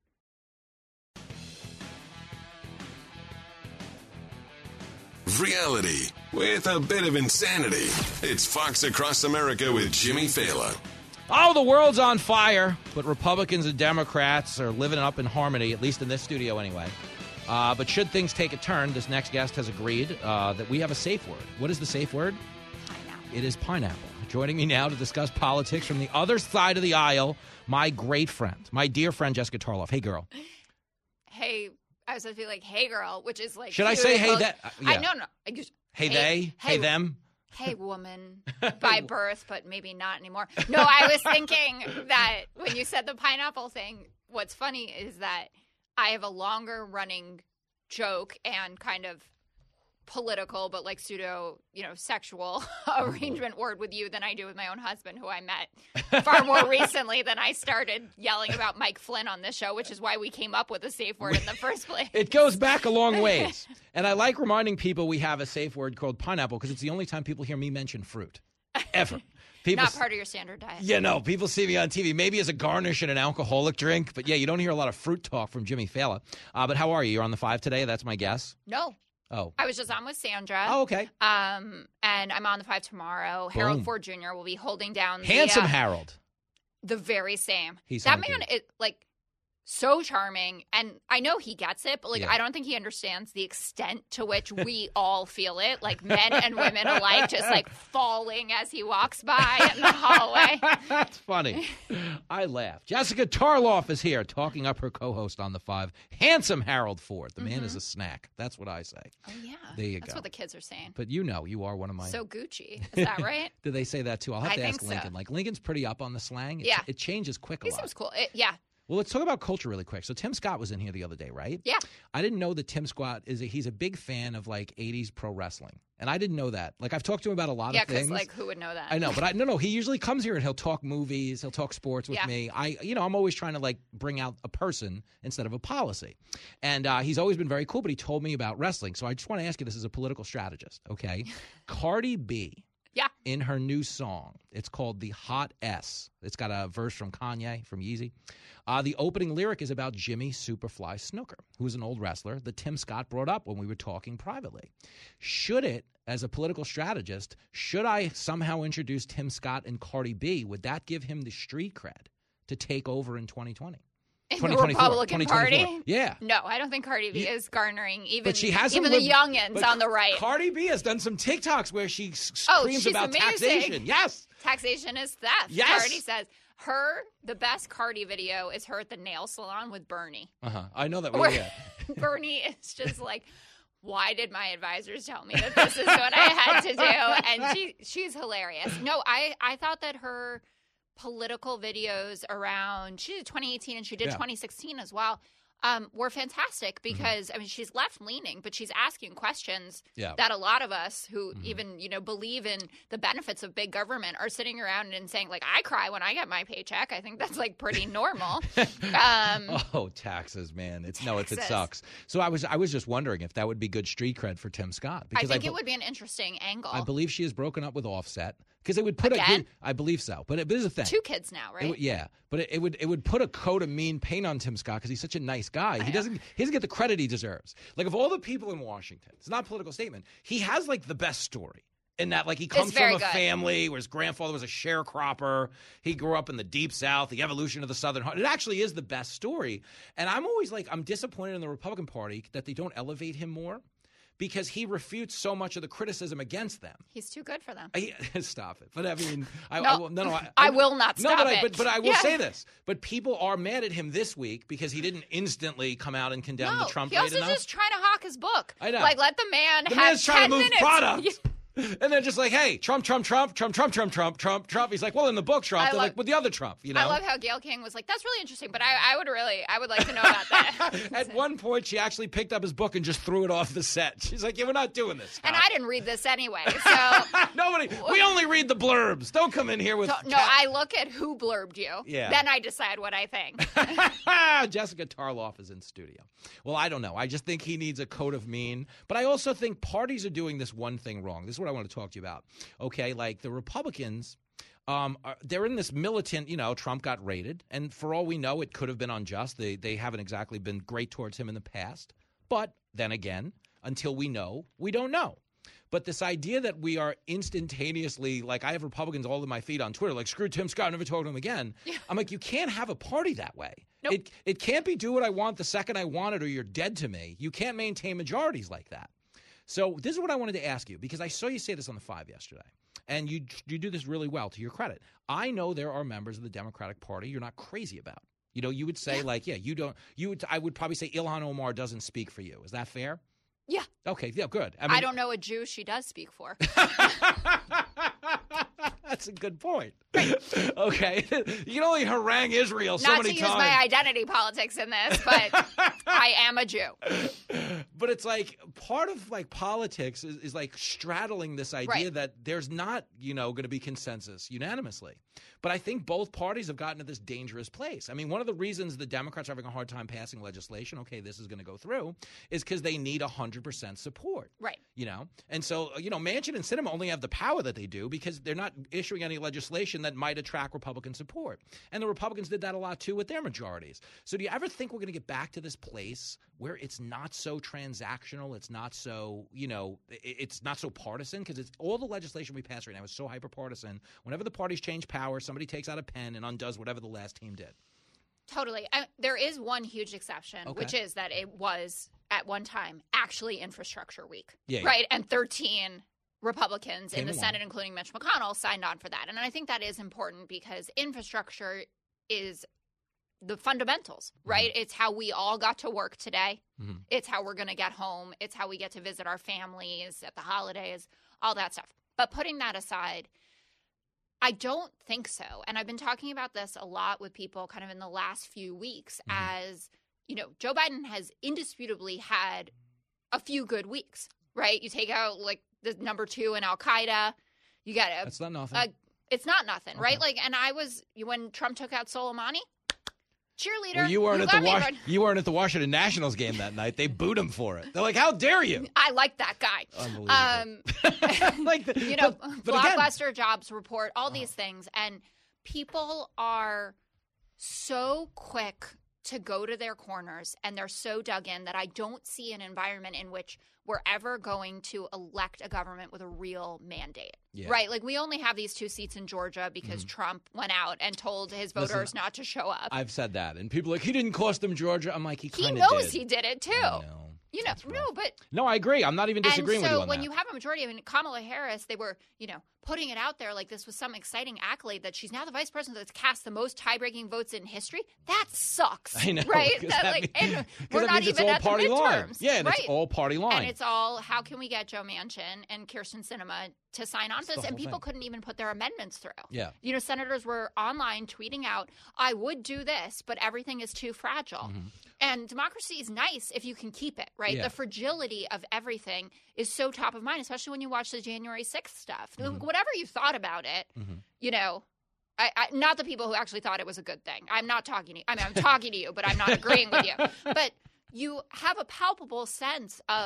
Reality with a bit of insanity. It's Fox Across America with Jimmy Fallon. Oh, the world's on fire, but Republicans and Democrats are living up in harmony, at least in this studio anyway. Uh, but should things take a turn, this next guest has agreed uh, that we have a safe word. What is the safe word? Pineapple. It is pineapple. Joining me now to discuss politics from the other side of the aisle, my great friend, my dear friend, Jessica Tarloff. Hey, girl. Hey, I was supposed to be like, hey, girl, which is like... Should I say hey, that? Uh, yeah. I no, no. I just, hey, hey, they? Hey, hey, them? Hey, woman, by birth, but maybe not anymore. No, I was thinking that when you said the pineapple thing, what's funny is that I have a longer running joke and kind of political, but like pseudo, you know, sexual arrangement word with you than I do with my own husband, who I met far more recently than I started yelling about Mike Flynn on this show, which is why we came up with a safe word in the first place. It goes back a long ways. And I like reminding people we have a safe word called pineapple because it's the only time people hear me mention fruit. Ever. People, Not part of your standard diet. Yeah, no. People see me on T V, maybe as a garnish in an alcoholic drink. But yeah, you don't hear a lot of fruit talk from Jimmy Fallon. Uh, but how are you? You're on the five today? That's my guess. No. Oh. I was just on with Sandra. Oh, okay. Um, and I'm on the five tomorrow. Boom. Harold Ford Junior will be holding down Handsome the, uh, Harold. The very same. He's that hunky. man is like so charming, and I know he gets it, but like Yeah. I don't think he understands the extent to which we all feel it, like men and women alike, just like falling as he walks by in the hallway. That's funny. I laugh. Jessica Tarloff is here talking up her co-host on the five. Handsome Harold Ford. The man Mhm. is a snack. That's what I say. Oh yeah, There you that's go. what the kids are saying. But you know, you are one of my. So Gucci, is that right? Do they say that too? I'll have I to think ask so. Lincoln. Like Lincoln's pretty up on the slang. It, Yeah. It changes quick a He lot. seems cool. It, yeah. Well, let's talk about culture really quick. So Tim Scott was in here the other day, right? Yeah. I didn't know that Tim Scott is a, he's a big fan of like eighties pro wrestling. And I didn't know that. Like I've talked to him about a lot Yeah, of things. because like who would know that? I know, but I no no, he usually comes here and he'll talk movies, he'll talk sports with Yeah. me. I you know, I'm always trying to like bring out a person instead of a policy. And uh, he's always been very cool, but he told me about wrestling. So I just want to ask you this as a political strategist, okay? Cardi B Yeah. in her new song. It's called The Hot S. It's got a verse from Kanye, from Yeezy. Uh, the opening lyric is about Jimmy Superfly Snuka, who is an old wrestler that Tim Scott brought up when we were talking privately. Should it, as a political strategist, should I somehow introduce Tim Scott and Cardi B? Would that give him the street cred to take over in twenty twenty? In the Republican Party? Yeah. No, I don't think Cardi B is garnering even, But she hasn't even the lived- youngins but on the right. Cardi B has done some TikToks where she s- Oh, screams she's about amazing. taxation. Yes. Taxation is theft. Yes. Cardi says her, the best Cardi video is her at the nail salon with Bernie. Uh-huh. I know that. Where Yeah. Bernie is just like, why did my advisors tell me that this is what I had to do? And she she's hilarious. No, I, I thought that her political videos around, she did twenty eighteen and she did Yeah. twenty sixteen as well, um, were fantastic because, mm-hmm. I mean, she's left-leaning, but she's asking questions Yeah. that a lot of us who Mm-hmm. even, you know, believe in the benefits of big government are sitting around and saying, like, I cry when I get my paycheck. I think that's, like, pretty normal. um, Oh, taxes, man! It's no, it's, it Taxes. sucks. So I was, I was just wondering if that would be good street cred for Tim Scott I think be- it would be an interesting angle. I believe she has broken up with Offset Because it would put Again? a good, I believe so. But, it, but here's the thing. Two kids now, right? It would- yeah, but it, it would it would put a coat of mean paint on Tim Scott because he's such a nice guy. He doesn't he doesn't get the credit he deserves. Like of all the people in Washington, it's not a political statement. He has like the best story. In that, like, he comes from a good. family where his grandfather was a sharecropper. He grew up in the Deep South, the evolution of the Southern heart. It actually is the best story. And I'm always like, I'm disappointed in the Republican Party that they don't elevate him more because he refutes so much of the criticism against them. He's too good for them. I, stop it. But I mean, I, no, I will, no, no, I, I will not no, stop but I, it. But, but I will yeah. say this. But people are mad at him this week because he didn't instantly come out and condemn no, the Trump he also enough. just trying to hawk his book. I know. Like, let the man the have man's trying ten to move minutes. product. And they're just like, hey, Trump, Trump, Trump, Trump, Trump, Trump, Trump, Trump, Trump. He's like, well, in the book, Trump. I They're love- like, with the other Trump, you know? I love how Gayle King was like, that's really interesting, but I, I would really, I would like to know about that. At one point, she actually picked up his book and just threw it off the set. She's like, yeah, we're not doing this. And I didn't read this anyway, so. Nobody, we only read the blurbs. Don't come in here with. So, no, I look at who blurbed you. Yeah. Then I decide what I think. Jessica Tarloff is in studio. Well, I don't know. I just think he needs a coat of mean. But I also think parties are doing this one thing wrong. This is what I want to talk to you about. Okay, like the Republicans, um, are, they're in this militant, you know, Trump got raided. And for all we know, it could have been unjust. They, they haven't exactly been great towards him in the past. But then again, until we know, we don't know. But this idea that we are instantaneously, like I have Republicans all in my feed on Twitter, like screw Tim Scott, never talk to him again. Yeah. I'm like, you can't have a party that way. Nope. It it can't be do what I want the second I want it or you're dead to me. You can't maintain majorities like that. So this is what I wanted to ask you because I saw you say this on the Five yesterday. And you you do this really well, to your credit. I know there are members of the Democratic Party you're not crazy about. You know, you would say yeah. like, yeah, you don't, you would, I would probably say Ilhan Omar doesn't speak for you. Is that fair? Yeah. Okay. Yeah. Good. I, mean, I don't know a Jew she does speak for. That's a good point. Okay. You can only harangue Israel so Not many to times. use my identity politics in this, but I am a Jew. But it's like part of like politics is, is like straddling this idea right. that there's not, you know, going to be consensus unanimously. But I think both parties have gotten to this dangerous place. I mean, one of the reasons the Democrats are having a hard time passing legislation, okay, this is going to go through, is because they need one hundred percent support. Right. You know? And so, you know, Manchin and Sinema only have the power that they do because they're not issuing any legislation that might attract Republican support. And the Republicans did that a lot, too, with their majorities. So do you ever think we're going to get back to this place where it's not so transactional, it's not so, you know, it's not so partisan? Because it's all the legislation we pass right now is so hyper-partisan. Whenever the parties change power, somebody takes out a pen and undoes whatever the last team did. Totally. I, there is one huge exception, Okay. which is that it was, at one time, actually Infrastructure Week. Yeah, yeah. Right? And thirteen Republicans Came in the along. Senate, including Mitch McConnell, signed on for that. And I think that is important because infrastructure is the fundamentals, right? Mm-hmm. It's how we all got to work today. Mm-hmm. It's how we're going to get home. It's how we get to visit our families at the holidays, all that stuff. But putting that aside, I don't think so. And I've been talking about this a lot with people kind of in the last few weeks mm-hmm. as, you know, Joe Biden has indisputably had a few good weeks, right? You take out like the number two in Al-Qaeda. You got a, That's not nothing. A, it's not nothing, Okay. right? Like, and I was, when Trump took out Soleimani, cheerleader. Well, you weren't you at the got me, Was- Ron. you weren't at the Washington Nationals game that night. They booed him for it. They're like, "How dare you!" I like that guy. Unbelievable. Um, like the, you know, but, but again- blockbuster jobs report, all these things, and people are so quick to go to their corners, and they're so dug in that I don't see an environment in which we're ever going to elect a government with a real mandate. Yeah. Right? Like, we only have these two seats in Georgia because Mhm. Trump went out and told his voters Listen, not to show up. I've said that, and people are like, he didn't cost them Georgia. I'm like, he He kind of did. knows he did it, too. I know. You know, no, but No, I agree. I'm not even disagreeing and so with you on when that. you have a majority, I mean, Kamala Harris, they were, you know, putting it out there like this was some exciting accolade that she's now the vice president that's cast the most tie-breaking votes in history. That sucks. I know, right? 'cause That, that like, mean- and 'cause we're that not means it's even all at party the line. midterms. Yeah, and it's right? all party line. And it's all, how can we get Joe Manchin and Kirsten Sinema to sign on That's for the this? And whole people thing. couldn't even put their amendments through. Yeah. You know, senators were online tweeting out, I would do this, but everything is too fragile. Mm-hmm. And democracy is nice if you can keep it, right? Yeah. The fragility of everything is so top of mind, especially when you watch the January sixth stuff. Mm-hmm. Whatever you thought about it, Mm-hmm. you know, I, I, not the people who actually thought it was a good thing. I'm not talking to you. I mean, I'm talking to you, but I'm not agreeing with you. But you have a palpable sense of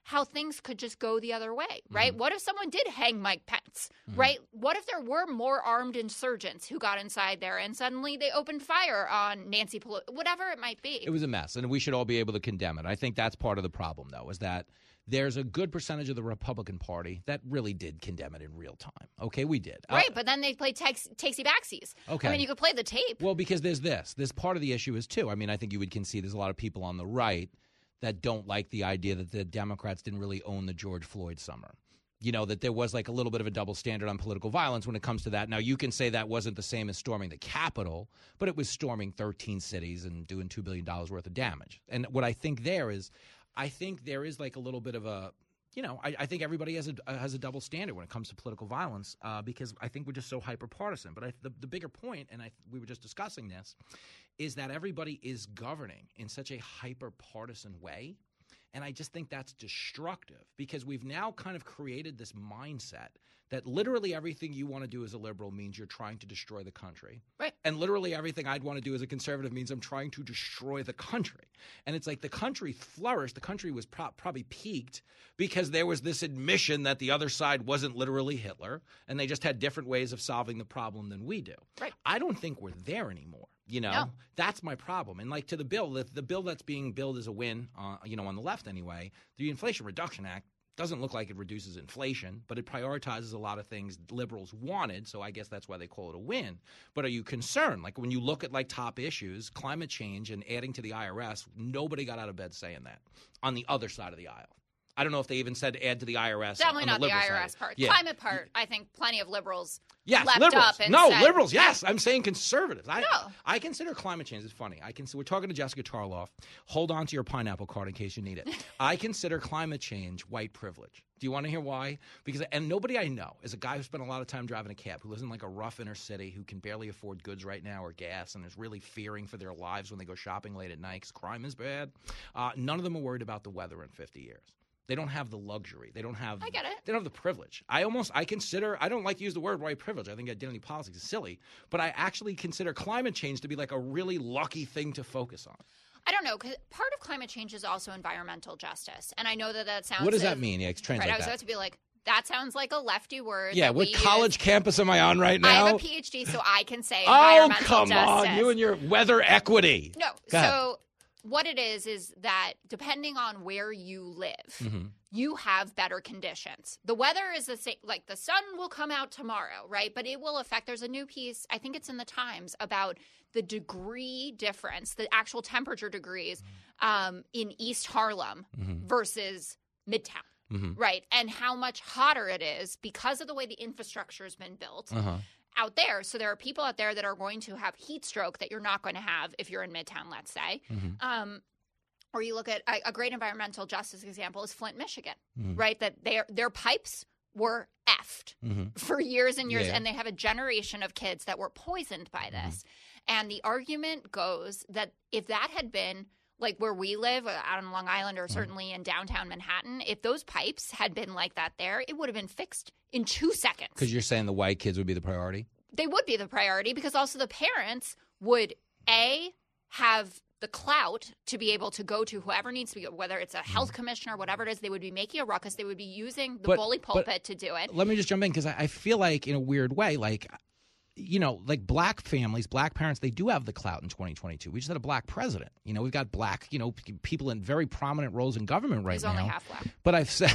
how things could just go the other way, right? Mm-hmm. What if someone did hang Mike Pence, mm-hmm. right? What if there were more armed insurgents who got inside there and suddenly they opened fire on Nancy Pelosi, whatever it might be? It was a mess, and we should all be able to condemn it. I think that's part of the problem, though, is that there's a good percentage of the Republican Party that really did condemn it in real time. Okay, we did. Right, uh, but then they played tax- takesy backsies. Okay. I mean, you could play the tape. Well, because there's this. This part of the issue is, too. I mean, I think you would concede there's a lot of people on the right that don't like the idea that the Democrats didn't really own the George Floyd summer. You know, that there was like a little bit of a double standard on political violence when it comes to that. Now, you can say that wasn't the same as storming the Capitol, but it was storming thirteen cities and doing two billion dollars worth of damage. And what I think there is, I think there is like a little bit of a, you know, I, I think everybody has a uh, has a double standard when it comes to political violence uh, because I think we're just so hyper-partisan. But I, the, the bigger point, and I, we were just discussing this, is that everybody is governing in such a hyper-partisan way. And I just think that's destructive because we've now kind of created this mindset that literally everything you want to do as a liberal means you're trying to destroy the country. Right. And literally everything I'd want to do as a conservative means I'm trying to destroy the country. And it's like the country flourished. The country was pro- probably peaked because there was this admission that the other side wasn't literally Hitler and they just had different ways of solving the problem than we do. Right. I don't think we're there anymore. You know, no. That's my problem. And like to the bill, the, the bill that's being billed as a win, uh, you know, on the left anyway, the Inflation Reduction Act doesn't look like it reduces inflation, but it prioritizes a lot of things liberals wanted. So I guess that's why they call it a win. But are you concerned? Like when you look at like top issues, climate change and adding to the I R S, nobody got out of bed saying that on the other side of the aisle. I don't know if they even said add to the I R S. Definitely not the, the I R S side. part. Yeah. Climate part, I think plenty of liberals yes, leapt liberals. up and no, said, liberals, yes. I'm saying conservatives. I, no. I consider climate change, it's funny. I can, we're talking to Jessica Tarloff. Hold on to your pineapple card in case you need it. I consider climate change white privilege. Do you want to hear why? Because and nobody I know is a guy who spent a lot of time driving a cab, who lives in like a rough inner city, who can barely afford goods right now or gas, and is really fearing for their lives when they go shopping late at night because crime is bad. Uh, none of them are worried about the weather in fifty years. They don't have the luxury. They don't have. I get it. They don't have the privilege. I almost. I consider. I don't like to use the word white privilege. I think identity politics is silly. But I actually consider climate change to be like a really lucky thing to focus on. I don't know, because part of climate change is also environmental justice, and I know that that sounds. What does if, that mean? Yeah, translate right, I was that. about to be like, that sounds like a lefty word. Yeah, what college use. campus am I on right now? I have a P H D, so I can say oh, environmental come justice. on, you and your weather equity. No, Go so. ahead. What it is is that depending on where you live, mm-hmm. you have better conditions. The weather is the same. Like the sun will come out tomorrow, right? But it will affect. There's a new piece, I think it's in the Times, about the degree difference, the actual temperature degrees um, in East Harlem mm-hmm. versus Midtown, mm-hmm. right? And how much hotter it is because of the way the infrastructure has been built. Uh-huh. Out there. So there are people out there that are going to have heat stroke that you're not going to have if you're in Midtown, let's say. Mm-hmm. Um, or you look at a, a great environmental justice example is Flint, Michigan, mm-hmm. right? That their their pipes were effed mm-hmm. for years and years, yeah. and they have a generation of kids that were poisoned by this. Mm-hmm. And the argument goes that if that had been like where we live out on Long Island or certainly mm-hmm. in downtown Manhattan, if those pipes had been like that there, it would have been fixed in two seconds. Because you're saying the white kids would be the priority? They would be the priority because also the parents would, A, have the clout to be able to go to whoever needs to be, whether it's a health commissioner, whatever it is, they would be making a ruckus. They would be using the but, bully pulpit to do it. Let me just jump in because I, I feel like in a weird way, like – you know, like black families, black parents, they do have the clout in twenty twenty-two. We just had a black president. You know, we've got black, you know, people in very prominent roles in government right He's now. He's only half black. But I've said.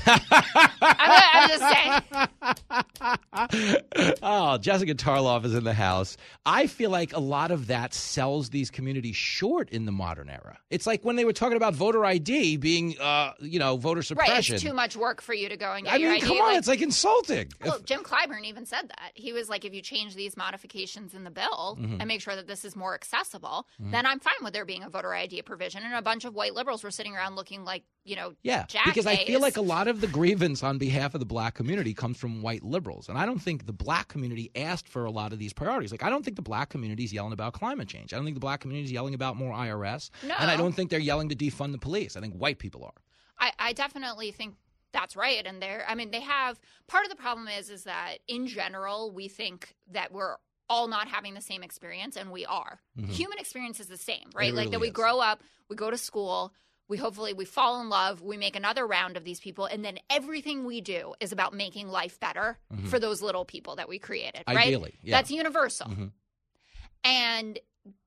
I'm, I'm just saying. Oh, Jessica Tarloff is in the house. I feel like a lot of that sells these communities short in the modern era. It's like when they were talking about voter I D being, uh, you know, voter suppression. Right, it's too much work for you to go and get I your mean, I D. come on, like, it's like insulting. Well, if, Jim Clyburn even said that. He was like, if you change these modifications in the bill mm-hmm. and make sure that this is more accessible, mm-hmm. then I'm fine with there being a voter I D provision. And a bunch of white liberals were sitting around looking like, you know, yeah, Jack because I Hayes. feel like a lot of the grievance on behalf of the black community comes from white liberals. And I don't think the black community asked for a lot of these priorities. Like, I don't think the black community is yelling about climate change. I don't think the black community is yelling about more I R S. No. And I don't think they're yelling to defund the police. I think white people are. I, I definitely think that's right. And they're, I mean, they have, part of the problem is, is that in general, we think that we're all not having the same experience, and we are. Mm-hmm. Human experience is the same, right? It like really that we is. grow up, we go to school, We hopefully we fall in love. We make another round of these people, and then everything we do is about making life better mm-hmm. for those little people that we created. Right? Ideally, yeah. That's universal, mm-hmm. and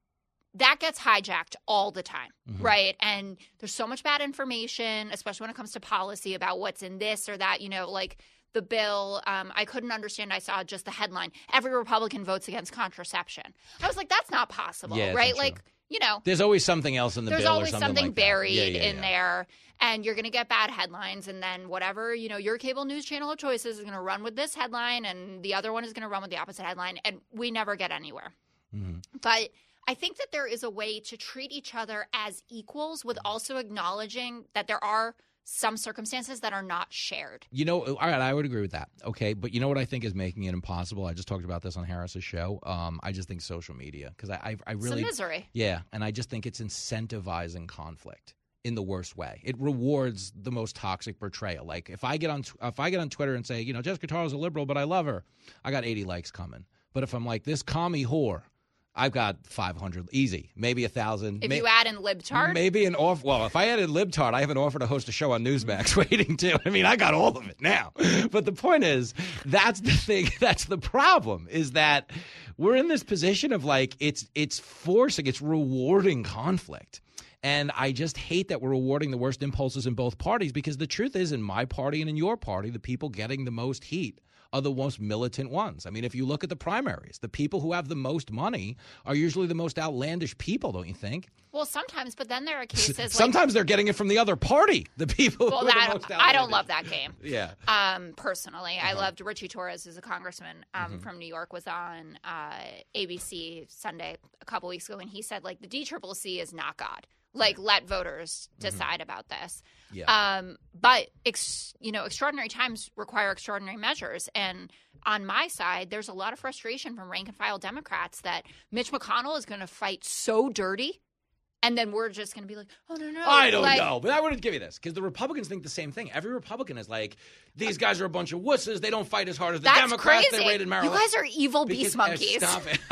that gets hijacked all the time, mm-hmm. right? And there's so much bad information, especially when it comes to policy about what's in this or that. You know, like. The bill, um, I couldn't understand. I saw just the headline. Every Republican votes against contraception. I was like, that's not possible, yeah, right? Like, you know. There's always something else in the there's bill always or something, something like buried yeah, yeah, in yeah. there. And you're going to get bad headlines. And then whatever, you know, your cable news channel of choices is going to run with this headline. And the other one is going to run with the opposite headline. And we never get anywhere. Mm-hmm. But I think that there is a way to treat each other as equals with also acknowledging that there are – some circumstances that are not shared. You know, all right, I would agree with that. Okay, but you know what I think is making it impossible? I just talked about this on Harris's show. Um, I just think social media because I, I, I really, it's a misery. Yeah, and I just think it's incentivizing conflict in the worst way. It rewards the most toxic portrayal. Like if I get on, if I get on Twitter and say, you know, Jessica Tarl's a liberal, but I love her, I got eighty likes coming. But if I'm like this commie whore, I've got five hundred, easy, maybe one thousand. If may- you add in libtard? Maybe an offer. Well, if I added libtard, I have an offer to host a show on Newsmax waiting too. I mean, I got all of it now. But the point is, that's the thing. That's the problem is that we're in this position of like it's it's forcing, it's rewarding conflict. And I just hate that we're rewarding the worst impulses in both parties because the truth is in my party and in your party, the people getting the most heat are the most militant ones. I mean, if you look at the primaries, the people who have the most money are usually the most outlandish people, don't you think? Well, sometimes, but then there are cases like... Sometimes they're getting it from the other party, the people well, who that, are the most outlandish. I don't love that game. Yeah. Um, personally, uh-huh. I loved Richie Torres, who's a congressman um, mm-hmm. from New York, was on uh, A B C Sunday a couple weeks ago, and he said, like, the D C C C is not God. Like, let voters decide mm-hmm. about this. Yeah. Um, but, ex- you know, extraordinary times require extraordinary measures. And on my side, there's a lot of frustration from rank-and-file Democrats that Mitch McConnell is going to fight so dirty. And then we're just going to be like, oh, no, no. I don't like, know. But I wouldn't give you this because the Republicans think the same thing. Every Republican is like, these guys are a bunch of wusses. They don't fight as hard as the That's Democrats. Crazy. They raided Maryland. You guys are evil because, beast monkeys. Stop it.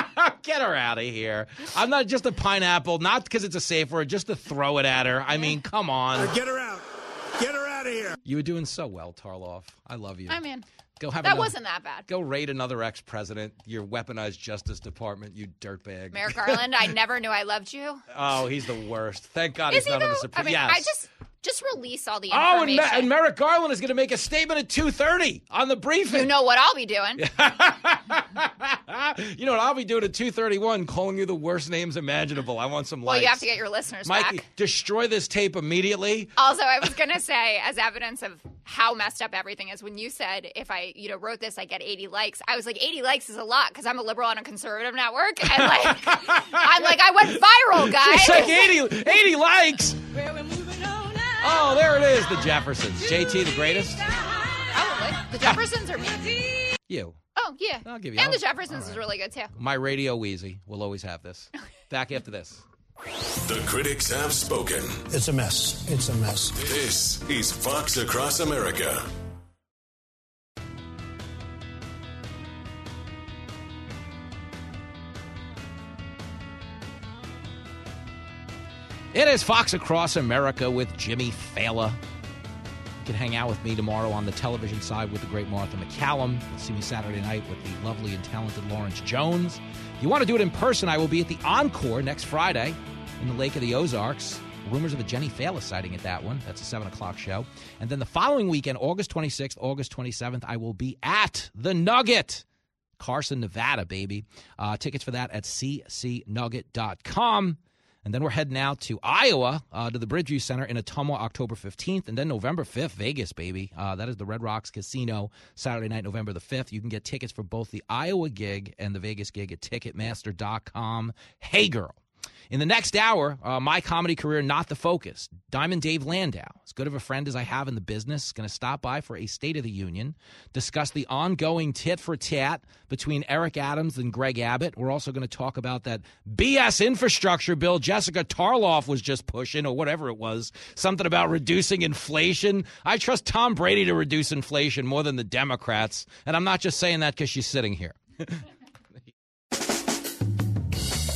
Get her out of here. I'm not just a pineapple, not because it's a safe word, just to throw it at her. I mean, come on. Get her out. Get her out of here. You were doing so well, Tarloff. I love you. I mean, go have that another, wasn't that bad. Go raid another ex-president, your weaponized Justice Department, you dirtbag. Merrick Garland, I never knew I loved you. Oh, he's the worst. Thank God Is he's not he on the though? Supreme. I mean, yes. I just just release all the Oh, and, information. Ma- and Merrick Garland is going to make a statement at two thirty on the briefing. You know what I'll be doing. You know what I'll be doing at two thirty-one, calling you the worst names imaginable. I want some likes. Well, you have to get your listeners Mikey, back. destroy this tape immediately. Also, I was going to say, as evidence of how messed up everything is, when you said if I, you know, wrote this, I get eighty likes. I was like, eighty likes is a lot because I'm a liberal on a conservative network, and like, I'm like, I went viral, guys. It's like eighty, eighty likes. Oh, there it is, the Jeffersons. J T, the greatest. Probably. The Jeffersons are me. You. Oh, yeah. I'll give you. And I'll, the Jeffersons is really good, too. My radio Wheezy will always have this. Back after this. The critics have spoken. It's a mess. It's a mess. This is Fox Across America. It is Fox Across America with Jimmy Fallon. You can hang out with me tomorrow on the television side with the great Martha McCallum. You'll see me Saturday night with the lovely and talented Lawrence Jones. If you want to do it in person, I will be at the Encore next Friday in the Lake of the Ozarks. Rumors of a Jenny Fallon sighting at that one. That's a seven o'clock show. And then the following weekend, August twenty-sixth, August twenty-seventh, I will be at the Nugget. Carson, Nevada, baby. Uh, tickets for that at c c nugget dot com. And then we're heading out to Iowa, uh, to the Bridgeview Center in Ottumwa, October fifteenth. And then November fifth, Vegas, baby. Uh, that is the Red Rocks Casino, Saturday night, November the fifth. You can get tickets for both the Iowa gig and the Vegas gig at ticketmaster dot com. Hey, girl. In the next hour, uh, my comedy career, not the focus. Diamond Dave Landau, as good of a friend as I have in the business, is going to stop by for a State of the Union, discuss the ongoing tit-for-tat between Eric Adams and Greg Abbott. We're also going to talk about that B S infrastructure bill Jessica Tarloff was just pushing, or whatever it was, something about reducing inflation. I trust Tom Brady to reduce inflation more than the Democrats, and I'm not just saying that because she's sitting here.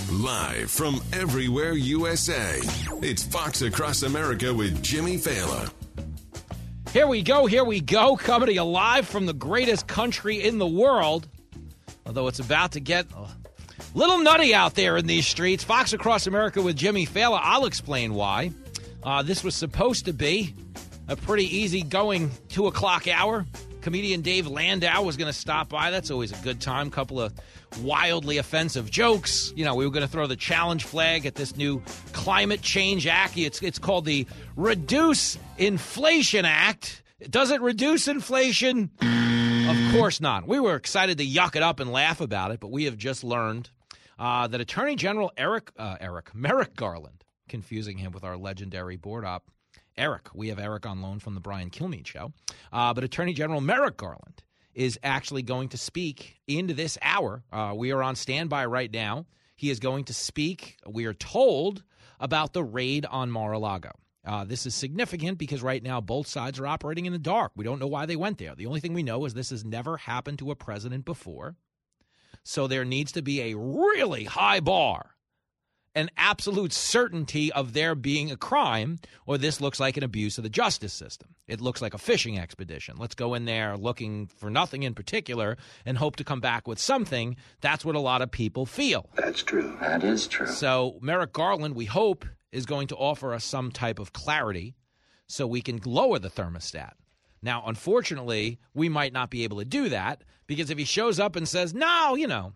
Live from everywhere U S A, it's Fox Across America with Jimmy Fallon. Here we go, here we go, coming to you live from the greatest country in the world. Although it's about to get a little nutty out there in these streets. Fox Across America with Jimmy Fallon. I'll explain why. Uh, this was supposed to be a pretty easy-going two o'clock hour. Comedian Dave Landau was going to stop by. That's always a good time. Couple of wildly offensive jokes. You know, we were going to throw the challenge flag at this new Climate Change Act. It's, it's called the Reduce Inflation Act. Does it reduce inflation? Of course not. We were excited to yuck it up and laugh about it, but we have just learned uh, that Attorney General Eric, uh, Eric, Merrick Garland, confusing him with our legendary board op, Eric. We have Eric on loan from the Brian Kilmeade Show. Uh, but Attorney General Merrick Garland is actually going to speak into this hour. Uh, we are on standby right now. He is going to speak, we are told, about the raid on Mar-a-Lago. Uh, this is significant because right now both sides are operating in the dark. We don't know why they went there. The only thing we know is this has never happened to a president before. So there needs to be a really high bar, an absolute certainty of there being a crime, or this looks like an abuse of the justice system. It looks like a fishing expedition. Let's go in there looking for nothing in particular and hope to come back with something. That's what a lot of people feel. That's true. That is true. So Merrick Garland, we hope, is going to offer us some type of clarity so we can lower the thermostat. Now, unfortunately, we might not be able to do that because if he shows up and says, no, you know,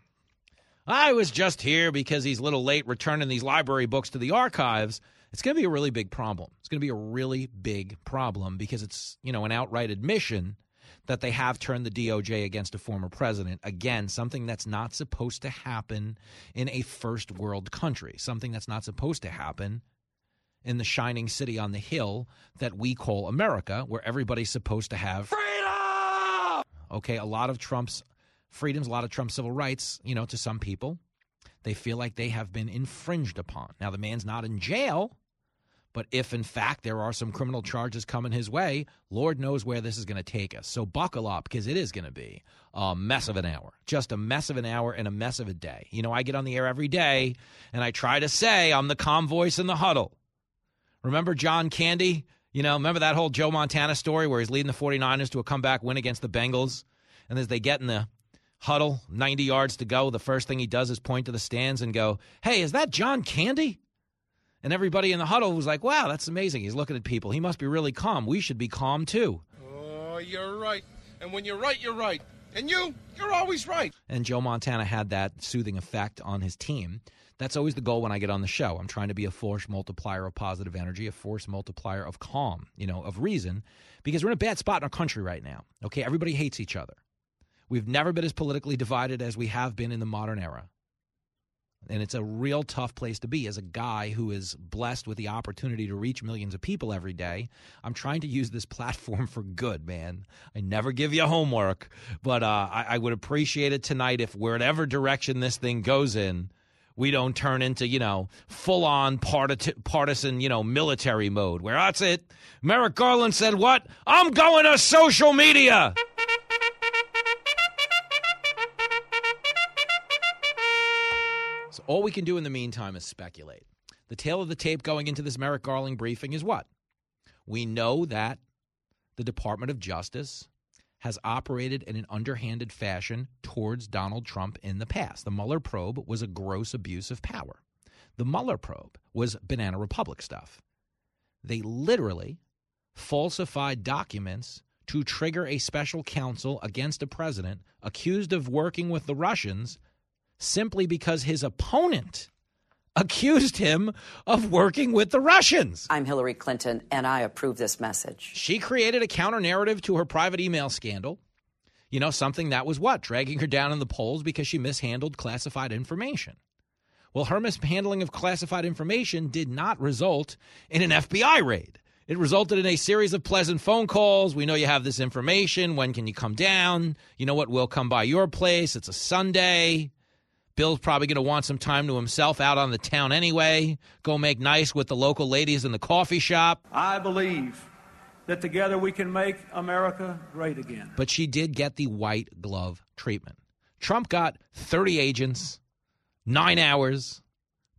I was just here because he's a little late returning these library books to the archives, it's going to be a really big problem. It's going to be a really big problem because it's, you know, an outright admission that they have turned the D O J against a former president. Again, something that's not supposed to happen in a first world country, something that's not supposed to happen in the shining city on the hill that we call America, where everybody's supposed to have freedom. Okay, a lot of Trump's freedoms, a lot of Trump's civil rights, you know, to some people, they feel like they have been infringed upon. Now, the man's not in jail, but if, in fact, there are some criminal charges coming his way, Lord knows where this is going to take us. So buckle up, because it is going to be a mess of an hour, just a mess of an hour and a mess of a day. You know, I get on the air every day, and I try to say I'm the calm voice in the huddle. Remember John Candy? You know, remember that whole Joe Montana story where he's leading the 49ers to a comeback win against the Bengals? And as they get in the huddle, ninety yards to go, the first thing he does is point to the stands and go, hey, is that John Candy? And everybody in the huddle was like, wow, that's amazing. He's looking at people. He must be really calm. We should be calm, too. Oh, you're right. And when you're right, you're right. And you, you're always right. And Joe Montana had that soothing effect on his team. That's always the goal when I get on the show. I'm trying to be a force multiplier of positive energy, a force multiplier of calm, you know, of reason, because we're in a bad spot in our country right now. Okay, everybody hates each other. We've never been as politically divided as we have been in the modern era. And it's a real tough place to be as a guy who is blessed with the opportunity to reach millions of people every day. I'm trying to use this platform for good, man. I never give you homework, but uh, I, I would appreciate it tonight if whatever direction this thing goes in, we don't turn into, you know, full-on parti- partisan, you know, military mode where that's it. Merrick Garland said what? I'm going to social media. So all we can do in the meantime is speculate. The tail of the tape going into this Merrick Garland briefing is what? We know that the Department of Justice has operated in an underhanded fashion towards Donald Trump in the past. The Mueller probe was a gross abuse of power. The Mueller probe was Banana Republic stuff. They literally falsified documents to trigger a special counsel against a president accused of working with the Russians simply because his opponent accused him of working with the Russians. I'm Hillary Clinton, and I approve this message. She created a counter-narrative to her private email scandal. You know, something that was what? Dragging her down in the polls because she mishandled classified information. Well, her mishandling of classified information did not result in an F B I raid. It resulted in a series of pleasant phone calls. We know you have this information. When can you come down? You know what? We'll come by your place. It's a Sunday. Bill's probably going to want some time to himself out on the town anyway. Go make nice with the local ladies in the coffee shop. I believe that together we can make America great again. But she did get the white glove treatment. Trump got thirty agents, nine hours,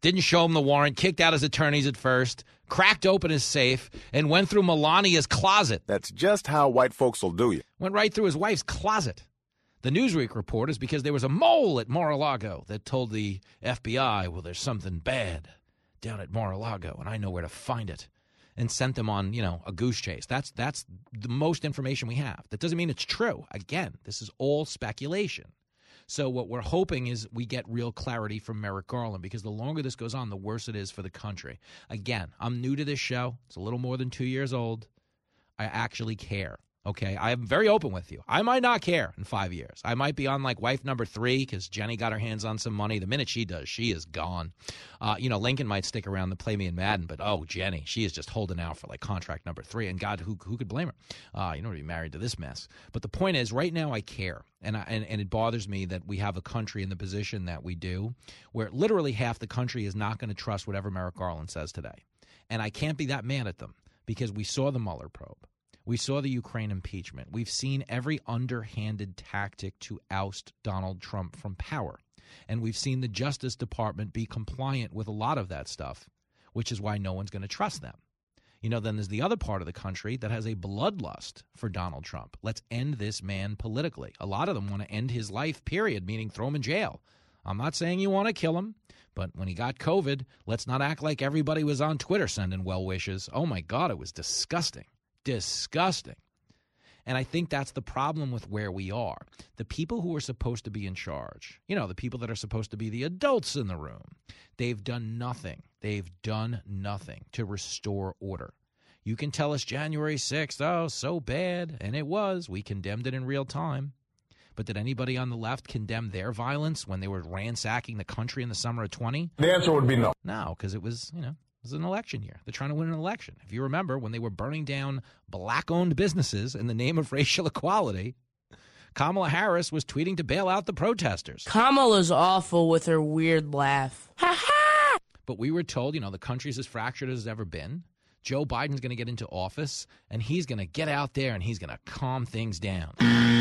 didn't show him the warrant, kicked out his attorneys at first, cracked open his safe, and went through Melania's closet. That's just how white folks will do you. Went right through his wife's closet. The Newsweek report is because there was a mole at Mar-a-Lago that told the F B I, well, there's something bad down at Mar-a-Lago, and I know where to find it, and sent them on, you know, a goose chase. That's that's the most information we have. That doesn't mean it's true. Again, this is all speculation. So what we're hoping is we get real clarity from Merrick Garland, because the longer this goes on, the worse it is for the country. Again, I'm new to this show. It's a little more than two years old. I actually care. Okay, I am very open with you. I might not care in five years. I might be on like wife number three because Jenny got her hands on some money. The minute she does, she is gone. Uh, you know, Lincoln might stick around to play me in Madden, but oh, Jenny, she is just holding out for like contract number three. And God, who who could blame her? Uh, you don't want to be married to this mess. But the point is, right now I care, and I, and and it bothers me that we have a country in the position that we do, where literally half the country is not going to trust whatever Merrick Garland says today, and I can't be that mad at them because we saw the Mueller probe. We saw the Ukraine impeachment. We've seen every underhanded tactic to oust Donald Trump from power. And we've seen the Justice Department be compliant with a lot of that stuff, which is why no one's going to trust them. You know, then there's the other part of the country that has a bloodlust for Donald Trump. Let's end this man politically. A lot of them want to end his life, period, meaning throw him in jail. I'm not saying you want to kill him, but when he got COVID, let's not act like everybody was on Twitter sending well wishes. Oh, my God, it was disgusting. Disgusting. And I think that's the problem with where we are. The people who are supposed to be in charge, you know, the people that are supposed to be the adults in the room, they've done nothing. They've done nothing to restore order. You can tell us January sixth, oh, so bad, and it was. We condemned it in real time. But did anybody on the left condemn their violence when they were ransacking the country in the summer of twenty? The answer would be no. No, because it was, you know, it was an election year. They're trying to win an election. If you remember, when they were burning down black-owned businesses in the name of racial equality, Kamala Harris was tweeting to bail out the protesters. Kamala's awful with her weird laugh. Ha ha! But we were told, you know, the country's as fractured as it's ever been. Joe Biden's going to get into office, and he's going to get out there, and he's going to calm things down.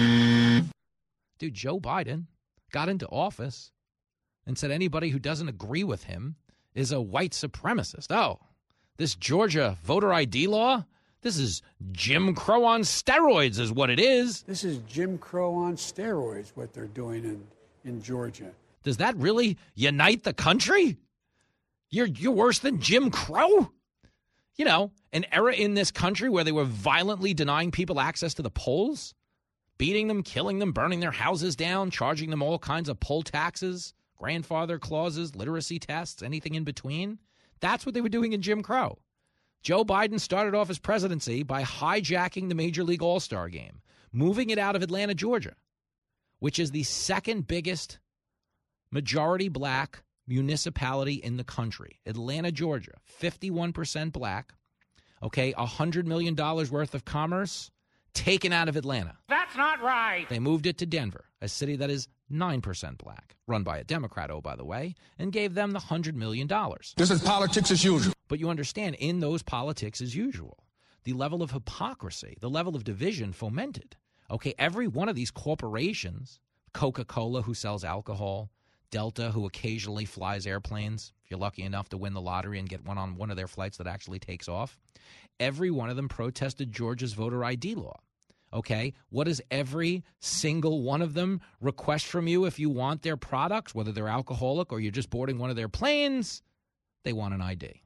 Dude, Joe Biden got into office and said anybody who doesn't agree with him is a white supremacist. Oh, this Georgia voter I D law? This is Jim Crow on steroids is what it is. This is Jim Crow on steroids, what they're doing in, in Georgia. Does that really unite the country? You're, you're worse than Jim Crow? You know, an era in this country where they were violently denying people access to the polls, beating them, killing them, burning their houses down, charging them all kinds of poll taxes, grandfather clauses, literacy tests, anything in between. That's what they were doing in Jim Crow. Joe Biden started off his presidency by hijacking the Major League All-Star Game, moving it out of Atlanta, Georgia, which is the second biggest majority black municipality in the country. Atlanta, Georgia, fifty-one percent black, okay, one hundred million dollars worth of commerce taken out of Atlanta. That's not right. They moved it to Denver, a city that is nine percent black, run by a Democrat, oh, by the way, and gave them the one hundred million dollars. This is politics as usual. But you understand, in those politics as usual, the level of hypocrisy, the level of division fomented. Okay, every one of these corporations, Coca-Cola, who sells alcohol, Delta, who occasionally flies airplanes, if you're lucky enough to win the lottery and get one on one of their flights that actually takes off, every one of them protested Georgia's voter I D law. Okay, what does every single one of them request from you if you want their products, whether they're alcoholic or you're just boarding one of their planes? They want an I D.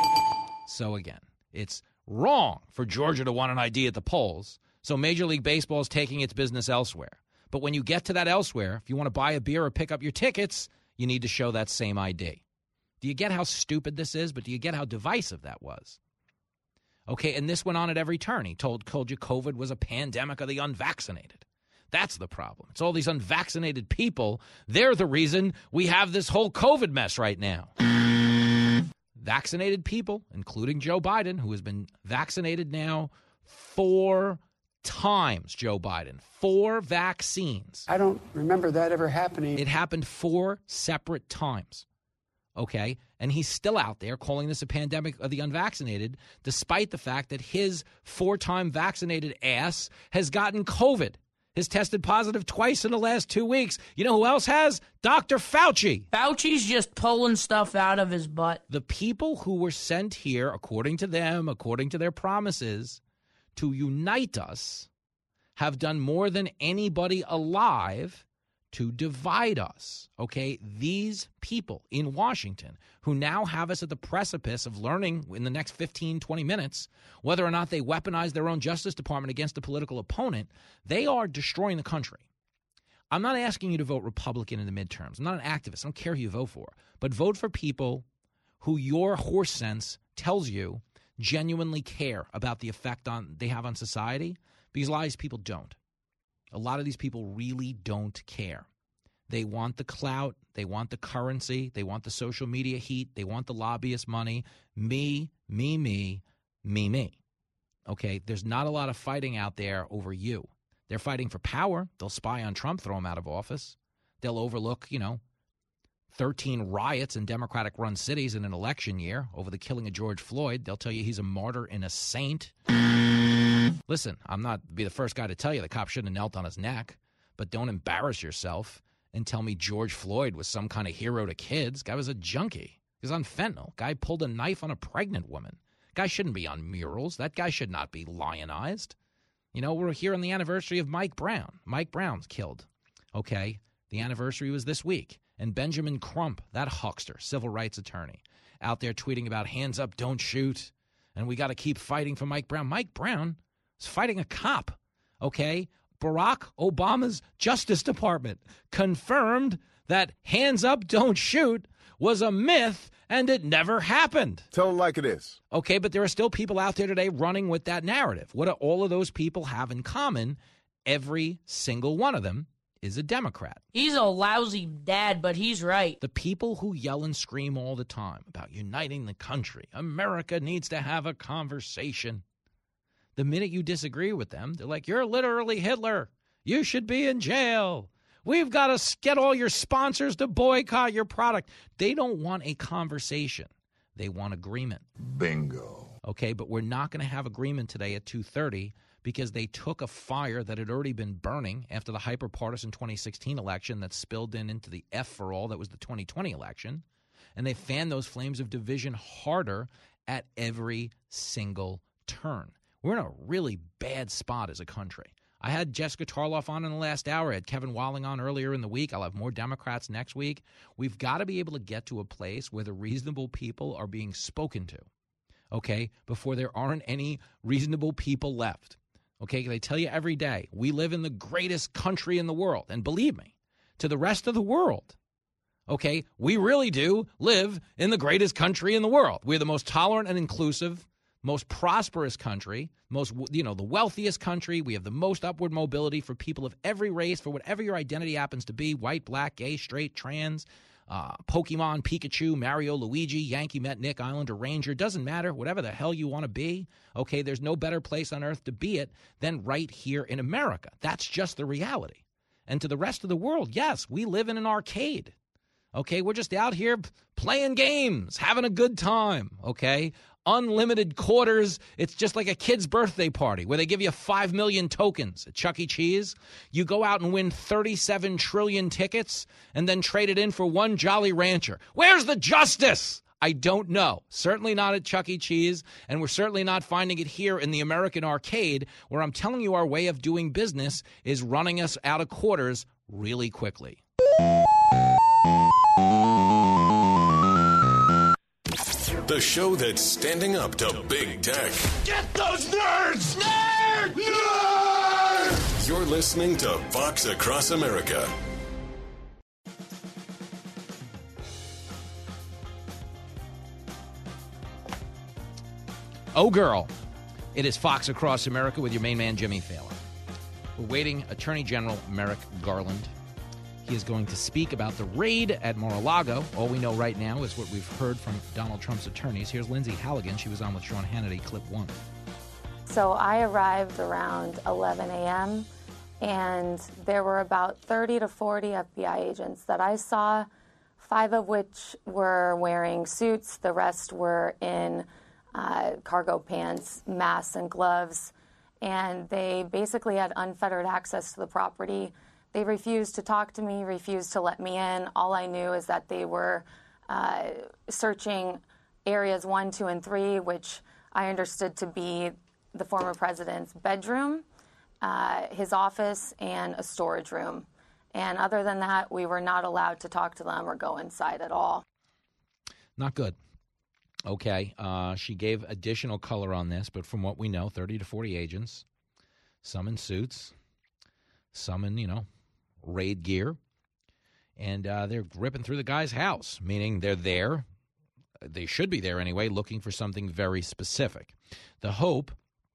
So again, it's wrong for Georgia to want an I D at the polls, so Major League Baseball is taking its business elsewhere. But when you get to that elsewhere, if you want to buy a beer or pick up your tickets, you need to show that same I D. Do you get how stupid this is? But do you get how divisive that was? Okay, and this went on at every turn. He told, told you COVID was a pandemic of the unvaccinated. That's the problem. It's all these unvaccinated people. They're the reason we have this whole COVID mess right now. Vaccinated people, including Joe Biden, who has been vaccinated now four times, Joe Biden. Four vaccines. I don't remember that ever happening. It happened four separate times. Okay, and he's still out there calling this a pandemic of the unvaccinated, despite the fact that his four-time vaccinated ass has gotten COVID. has tested positive twice in the last two weeks. You know who else has? Doctor Fauci. Fauci's just pulling stuff out of his butt. The people who were sent here, according to them, according to their promises, to unite us, have done more than anybody alive to divide us, okay? These people in Washington who now have us at the precipice of learning in the next fifteen, twenty minutes whether or not they weaponize their own Justice Department against a political opponent, they are destroying the country. I'm not asking you to vote Republican in the midterms. I'm not an activist. I don't care who you vote for. But vote for people who your horse sense tells you genuinely care about the effect on they have on society, because a lot of these people don't. A lot of these people really don't care. They want the clout. They want the currency. They want the social media heat. They want the lobbyist money. Me, me, me, me, me. Okay, there's not a lot of fighting out there over you. They're fighting for power. They'll spy on Trump, throw him out of office. They'll overlook, you know, thirteen riots in Democratic-run cities in an election year over the killing of George Floyd. They'll tell you he's a martyr and a saint. Listen, I'm not be the first guy to tell you the cop shouldn't have knelt on his neck, but don't embarrass yourself and tell me George Floyd was some kind of hero to kids. Guy was a junkie. He was on fentanyl. Guy pulled a knife on a pregnant woman. Guy shouldn't be on murals. That guy should not be lionized. You know, we're here on the anniversary of Mike Brown. Mike Brown's killed. Okay, the anniversary was this week. And Benjamin Crump, that huckster, civil rights attorney, out there tweeting about hands up, don't shoot. And we got to keep fighting for Mike Brown. Mike Brown is fighting a cop, okay? Barack Obama's Justice Department confirmed that hands up, don't shoot was a myth and it never happened. Tell them like it is. Okay, but there are still people out there today running with that narrative. What do all of those people have in common? Every single one of them is a Democrat. He's a lousy dad, but he's right. The people who yell and scream all the time about uniting the country, America needs to have a conversation. The minute you disagree with them, they're like, you're literally Hitler. You should be in jail. We've got to get all your sponsors to boycott your product. They don't want a conversation. They want agreement. Bingo. Okay, but we're not going to have agreement today at two thirty because they took a fire that had already been burning after the hyper-partisan twenty sixteen election that spilled in into the F for all that was the twenty twenty election, and they fanned those flames of division harder at every single turn. We're in a really bad spot as a country. I had Jessica Tarloff on in the last hour. I had Kevin Walling on earlier in the week. I'll have more Democrats next week. We've got to be able to get to a place where the reasonable people are being spoken to, okay, before there aren't any reasonable people left. Okay, they tell you every day, we live in the greatest country in the world. And believe me, to the rest of the world, okay, we really do live in the greatest country in the world. We're the most tolerant and inclusive, most prosperous country, most, you know, the wealthiest country. We have the most upward mobility for people of every race, for whatever your identity happens to be, white, black, gay, straight, trans, uh, Pokemon, Pikachu, Mario, Luigi, Yankee, Met, Nick, Islander, Ranger. Doesn't matter, whatever the hell you want to be. Okay, there's no better place on earth to be it than right here in America. That's just the reality. And to the rest of the world, yes, we live in an arcade. Okay, we're just out here playing games, having a good time, okay? Unlimited quarters. It's just like a kid's birthday party where they give you five million tokens at Chuck E. Cheese. You go out and win thirty-seven trillion tickets and then trade it in for one Jolly Rancher. Where's the justice? I don't know. Certainly not at Chuck E. Cheese, and we're certainly not finding it here in the American arcade, where I'm telling you our way of doing business is running us out of quarters really quickly. The show that's standing up to big tech. Get those nerds! Nerd! Nerd! You're listening to Fox Across America. Oh, girl. It is Fox Across America with your main man, Jimmy Fallon. We're waiting Attorney General Merrick Garland. He is going to speak about the raid at Mar-a-Lago. All we know right now is what we've heard from Donald Trump's attorneys. Here's Lindsay Halligan. She was on with Sean Hannity, clip one. So I arrived around eleven a.m., and there were about thirty to forty F B I agents that I saw, five of which were wearing suits. The rest were in uh, cargo pants, masks, and gloves. and they basically had unfettered access to the property. They refused to talk to me, refused to let me in. All I knew is that they were uh, searching areas one, two, and three, which I understood to be the former president's bedroom, uh, his office, and a storage room. And other than that, we were not allowed to talk to them or go inside at all. Not good. Okay. Uh, she gave additional color on this, but from what we know, thirty to forty agents, some in suits, some in, you know, raid gear, and uh, they're ripping through the guy's house, meaning they're there. They should be there anyway, looking for something very specific. The hope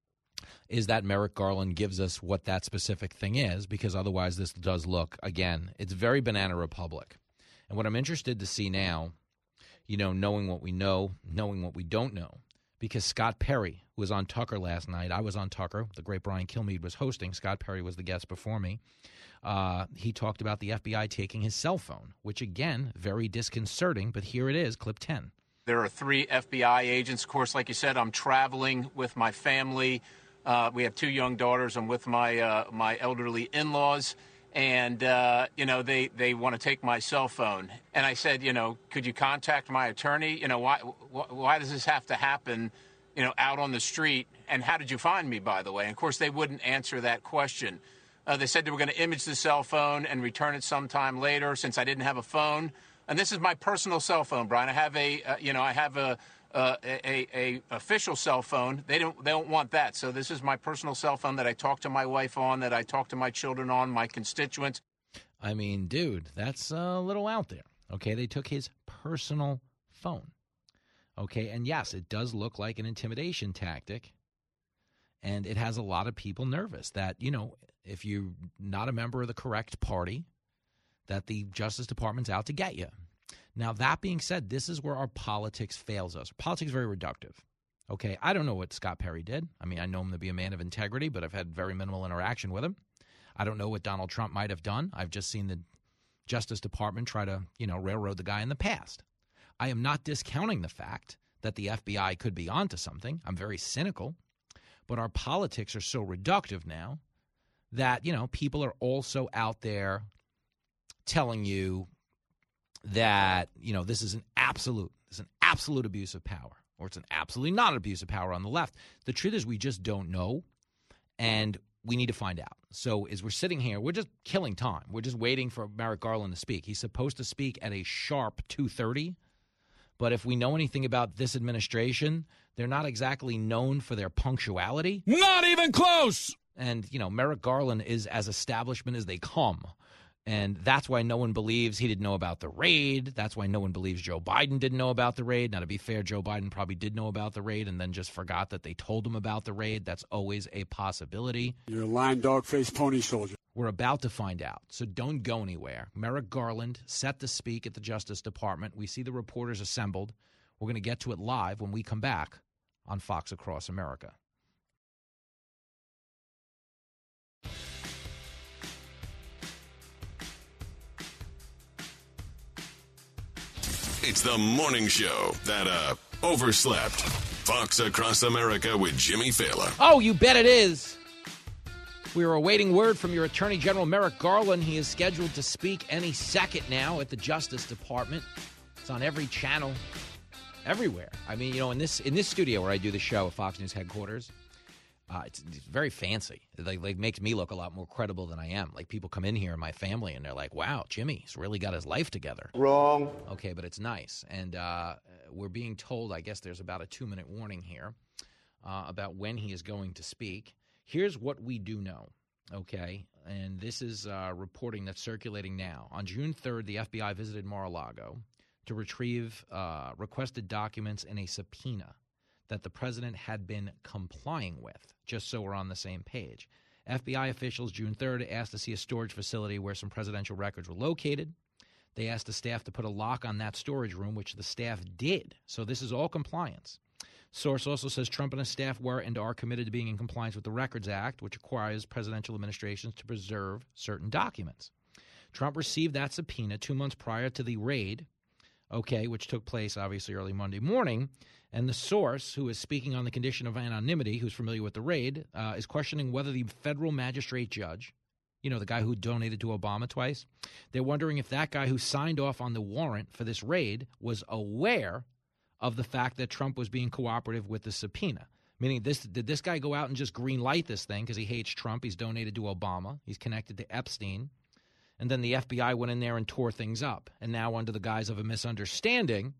is that Merrick Garland gives us what that specific thing is, because otherwise this does look, again, it's very Banana Republic. And what I'm interested to see now, you know, knowing what we know, knowing what we don't know, because Scott Perry was on Tucker last night. I was on Tucker. The great Brian Kilmeade was hosting. Scott Perry was the guest before me. Uh, he talked about the F B I taking his cell phone, which, again, very disconcerting, but here it is, clip ten. There are three F B I agents. Of course, like you said, I'm traveling with my family. Uh, we have two young daughters. I'm with my uh, my elderly in-laws, and uh, you know they, they want to take my cell phone. And I said, you know, could you contact my attorney? You know, why wh- why does this have to happen? You know, out on the street. And how did you find me, by the way? And of course, they wouldn't answer that question. Uh, they said they were going to image the cell phone and return it sometime later, since I didn't have a phone. And this is my personal cell phone, Brian. I have a, uh, you know, I have a, uh, a, a official cell phone. They don't, they don't want that. So this is my personal cell phone that I talk to my wife on, that I talk to my children on, my constituents. I mean, dude, that's a little out there. Okay, they took his personal phone. Okay, and yes, it does look like an intimidation tactic, and it has a lot of people nervous that, you know, if you're not a member of the correct party, that the Justice Department's out to get you. Now, that being said, this is where our politics fails us. Politics is very reductive. Okay, I don't know what Scott Perry did. I mean, I know him to be a man of integrity, but I've had very minimal interaction with him. I don't know what Donald Trump might have done. I've just seen the Justice Department try to, you know, railroad the guy in the past. I am not discounting the fact that the F B I could be onto something. I'm very cynical. But our politics are so reductive now that, you know, people are also out there telling you that, you know, this is an absolute, this is an absolute abuse of power, or it's an absolutely not an abuse of power on the left. The truth is we just don't know, and we need to find out. So as we're sitting here, we're just killing time. We're just waiting for Merrick Garland to speak. He's supposed to speak at a sharp two thirty, but if we know anything about this administration, they're not exactly known for their punctuality. Not even close! And, you know, Merrick Garland is as establishment as they come. And that's why no one believes he didn't know about the raid. That's why no one believes Joe Biden didn't know about the raid. Now, to be fair, Joe Biden probably did know about the raid and then just forgot that they told him about the raid. That's always a possibility. You're a lying dog-faced pony soldier. We're about to find out, so don't go anywhere. Merrick Garland set to speak at the Justice Department. We see the reporters assembled. We're going to get to it live when we come back on Fox Across America. It's the morning show that uh overslept. Fox Across America with Jimmy Fallon. Oh, you bet it is. We are awaiting word from your Attorney General Merrick Garland. He is scheduled to speak any second now at the Justice Department. It's on every channel, everywhere. I mean, you know, in this in this studio where I do the show at Fox News headquarters, uh, it's, it's very fancy. It like, like makes me look a lot more credible than I am. Like, people come in here in my family and they're like, "Wow, Jimmy's really got his life together." Wrong. Okay, but it's nice, and uh, we're being told. I guess there's about a two-minute warning here uh, about when he is going to speak. Here's what we do know, okay? And this is uh, reporting that's circulating now. On June third, the F B I visited Mar-a-Lago to retrieve uh, requested documents in a subpoena that the president had been complying with, just so we're on the same page. F B I officials June third asked to see a storage facility where some presidential records were located. They asked the staff to put a lock on that storage room, which the staff did. So this is all compliance. Source also says Trump and his staff were and are committed to being in compliance with the Records Act, which requires presidential administrations to preserve certain documents. Trump received that subpoena two months prior to the raid okay, which took place obviously early Monday morning. And the source, who is speaking on the condition of anonymity, who's familiar with the raid, uh, is questioning whether the federal magistrate judge, you know, the guy who donated to Obama twice, they're wondering if that guy who signed off on the warrant for this raid was aware of the fact that Trump was being cooperative with the subpoena. Meaning, this did this guy go out and just green light this thing because he hates Trump? He's donated to Obama. He's connected to Epstein. And then the F B I went in there and tore things up. And now, under the guise of a misunderstanding,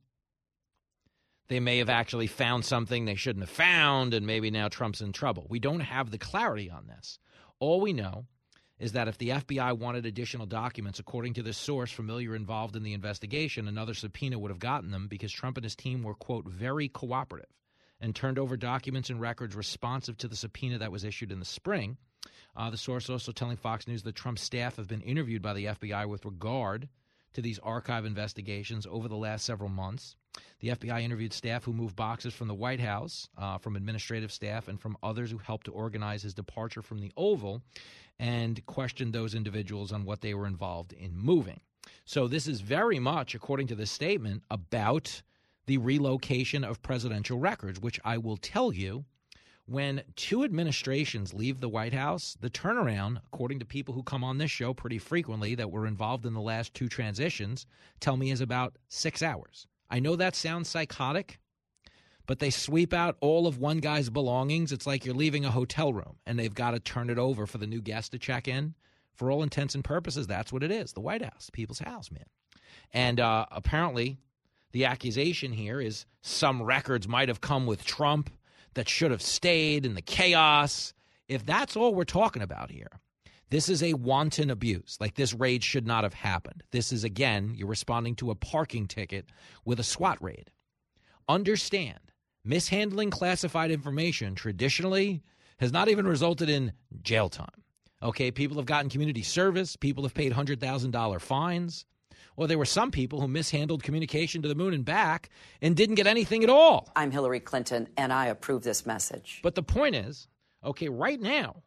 they may have actually found something they shouldn't have found, and maybe now Trump's in trouble. We don't have the clarity on this. All we know is that if the F B I wanted additional documents, according to this source familiar involved in the investigation, another subpoena would have gotten them because Trump and his team were, quote, very cooperative and turned over documents and records responsive to the subpoena that was issued in the spring. Uh, the source also telling Fox News that Trump's staff have been interviewed by the F B I with regard to these archive investigations over the last several months. The F B I interviewed staff who moved boxes from the White House, uh, from administrative staff, and from others who helped to organize his departure from the Oval, and questioned those individuals on what they were involved in moving. So this is very much, according to this statement, about the relocation of presidential records, which I will tell you, when two administrations leave the White House, the turnaround, according to people who come on this show pretty frequently that were involved in the last two transitions, tell me is about six hours. I know that sounds psychotic, but they sweep out all of one guy's belongings. It's like you're leaving a hotel room, and they've got to turn it over for the new guest to check in. For all intents and purposes, that's what it is, the White House, people's house, man. And uh, apparently the accusation here is some records might have come with Trump that should have stayed in the chaos. If that's all we're talking about here, this is a wanton abuse. Like, this raid should not have happened. This is, again, you're responding to a parking ticket with a SWAT raid. Understand, mishandling classified information traditionally has not even resulted in jail time. Okay, people have gotten community service. People have paid one hundred thousand dollars fines. Well, there were some people who mishandled communication to the moon and back and didn't get anything at all. I'm Hillary Clinton, and I approve this message. But the point is, okay, right now,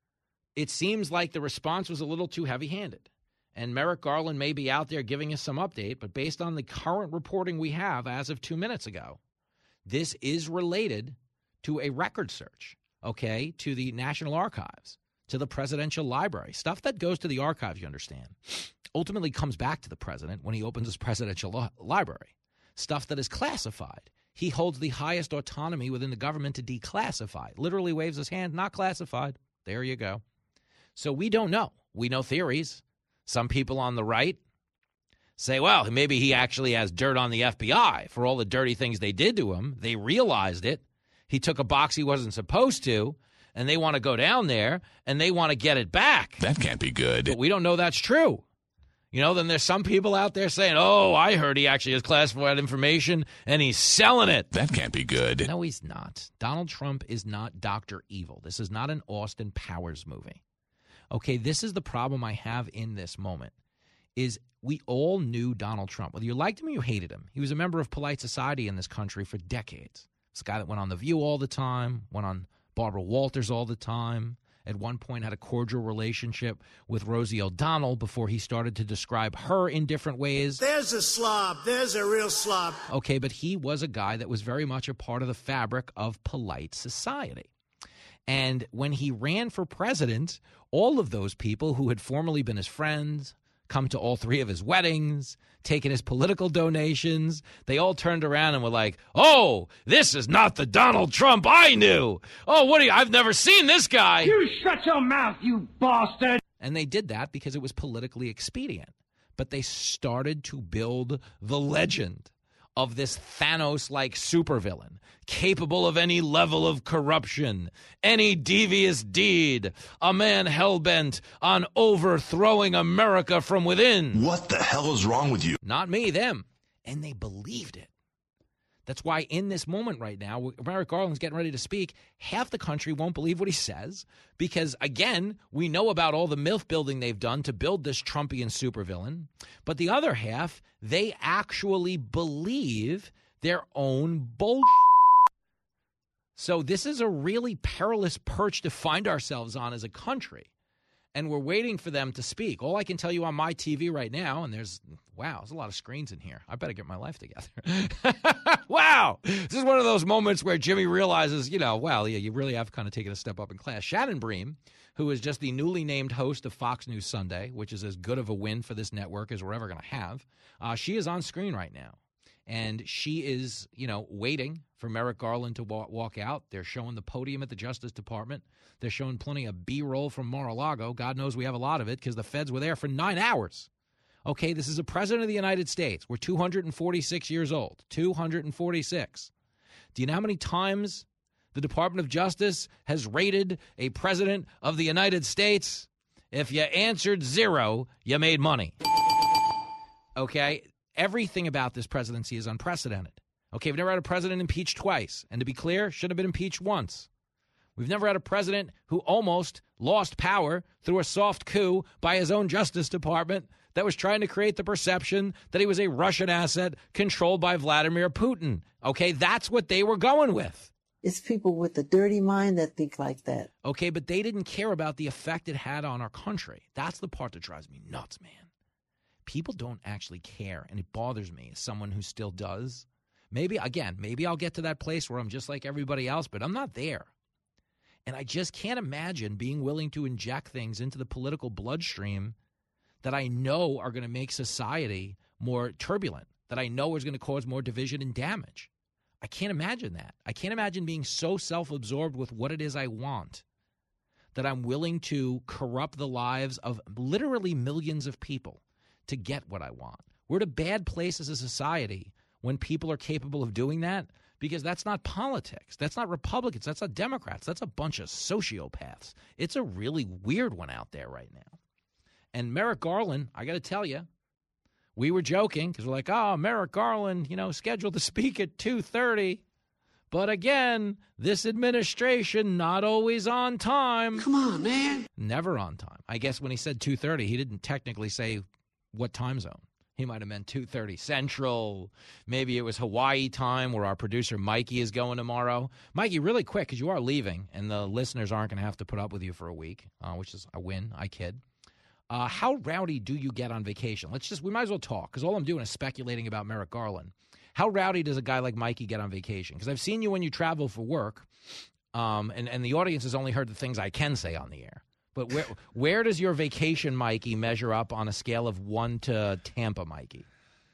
it seems like the response was a little too heavy-handed. And Merrick Garland may be out there giving us some update, but based on the current reporting we have as of two minutes ago, this is related to a record search, okay, to the National Archives, to the Presidential Library. Stuff that goes to the archives, you understand, ultimately comes back to the president when he opens his presidential li- library. Stuff that is classified. He holds the highest autonomy within the government to declassify. Literally waves his hand, not classified. There you go. So we don't know. We know theories. Some people on the right say, well, maybe he actually has dirt on the F B I for all the dirty things they did to him. They realized it. He took a box he wasn't supposed to, and they want to go down there, and they want to get it back. That can't be good. But we don't know that's true. You know, then there's some people out there saying, oh, I heard he actually has classified information, and he's selling it. That can't be good. No, he's not. Donald Trump is not Doctor Evil. This is not an Austin Powers movie. Okay, this is the problem I have in this moment, is we all knew Donald Trump. Whether you liked him or you hated him, he was a member of polite society in this country for decades. This guy that went on The View all the time, went on Barbara Walters all the time, at one point had a cordial relationship with Rosie O'Donnell before he started to describe her in different ways. There's a slob. There's a real slob. Okay, but he was a guy that was very much a part of the fabric of polite society. And when he ran for president, all of those people who had formerly been his friends, come to all three of his weddings, taken his political donations, they all turned around and were like, oh, this is not the Donald Trump I knew. Oh, what are you? I've never seen this guy. You shut your mouth, you bastard. And they did that because it was politically expedient. But they started to build the legend of this Thanos-like supervillain, capable of any level of corruption, any devious deed, a man hell-bent on overthrowing America from within. What the hell is wrong with you? Not me, them. And they believed it. That's why in this moment right now, Merrick Garland's getting ready to speak, half the country won't believe what he says because, again, we know about all the myth building they've done to build this Trumpian supervillain. But the other half, they actually believe their own bullshit. So this is a really perilous perch to find ourselves on as a country. And we're waiting for them to speak. All I can tell you on my T V right now, and there's Wow, there's a lot of screens in here. I better get my life together. Wow. This is one of those moments where Jimmy realizes, you know, well, yeah, you really have kind of taken a step up in class. Shannon Bream, who is just the newly named host of Fox News Sunday, which is as good of a win for this network as we're ever going to have, uh, she is on screen right now. And she is, you know, waiting for Merrick Garland to walk, walk out. They're showing the podium at the Justice Department. They're showing plenty of B-roll from Mar-a-Lago. God knows we have a lot of it because the feds were there for nine hours. Okay, this is a president of the United States. We're two hundred forty-six years old. two hundred forty-six. Do you know how many times the Department of Justice has raided a president of the United States? If you answered zero, you made money. Okay? Everything about this presidency is unprecedented. Okay, we've never had a president impeached twice. And to be clear, should have been impeached once. We've never had a president who almost lost power through a soft coup by his own Justice Department that was trying to create the perception that he was a Russian asset controlled by Vladimir Putin. Okay, that's what they were going with. It's people with a dirty mind that think like that. Okay, but they didn't care about the effect it had on our country. That's the part that drives me nuts, man. People don't actually care, and it bothers me as someone who still does. Maybe, again, maybe I'll get to that place where I'm just like everybody else, but I'm not there. And I just can't imagine being willing to inject things into the political bloodstream that I know are going to make society more turbulent, that I know is going to cause more division and damage. I can't imagine that. I can't imagine being so self-absorbed with what it is I want that I'm willing to corrupt the lives of literally millions of people to get what I want. We're at a bad place as a society when people are capable of doing that, because that's not politics. That's not Republicans. That's not Democrats. That's a bunch of sociopaths. It's a really weird one out there right now. And Merrick Garland, I got to tell you, we were joking because we're like, oh, Merrick Garland, you know, scheduled to speak at two thirty. But again, this administration not always on time. Come on, man. Never on time. I guess when he said two thirty, he didn't technically say what time zone. He might have meant two thirty Central. Maybe it was Hawaii time where our producer Mikey is going tomorrow. Mikey, really quick, because you are leaving, and the listeners aren't going to have to put up with you for a week, uh, which is a win. I kid. Uh, how rowdy do you get on vacation? Let's just, we might as well talk, because all I'm doing is speculating about Merrick Garland. How rowdy does a guy like Mikey get on vacation? Because I've seen you when you travel for work, um, and, and the audience has only heard the things I can say on the air. But where where does your vacation, Mikey, measure up on a scale of one to Tampa, Mikey?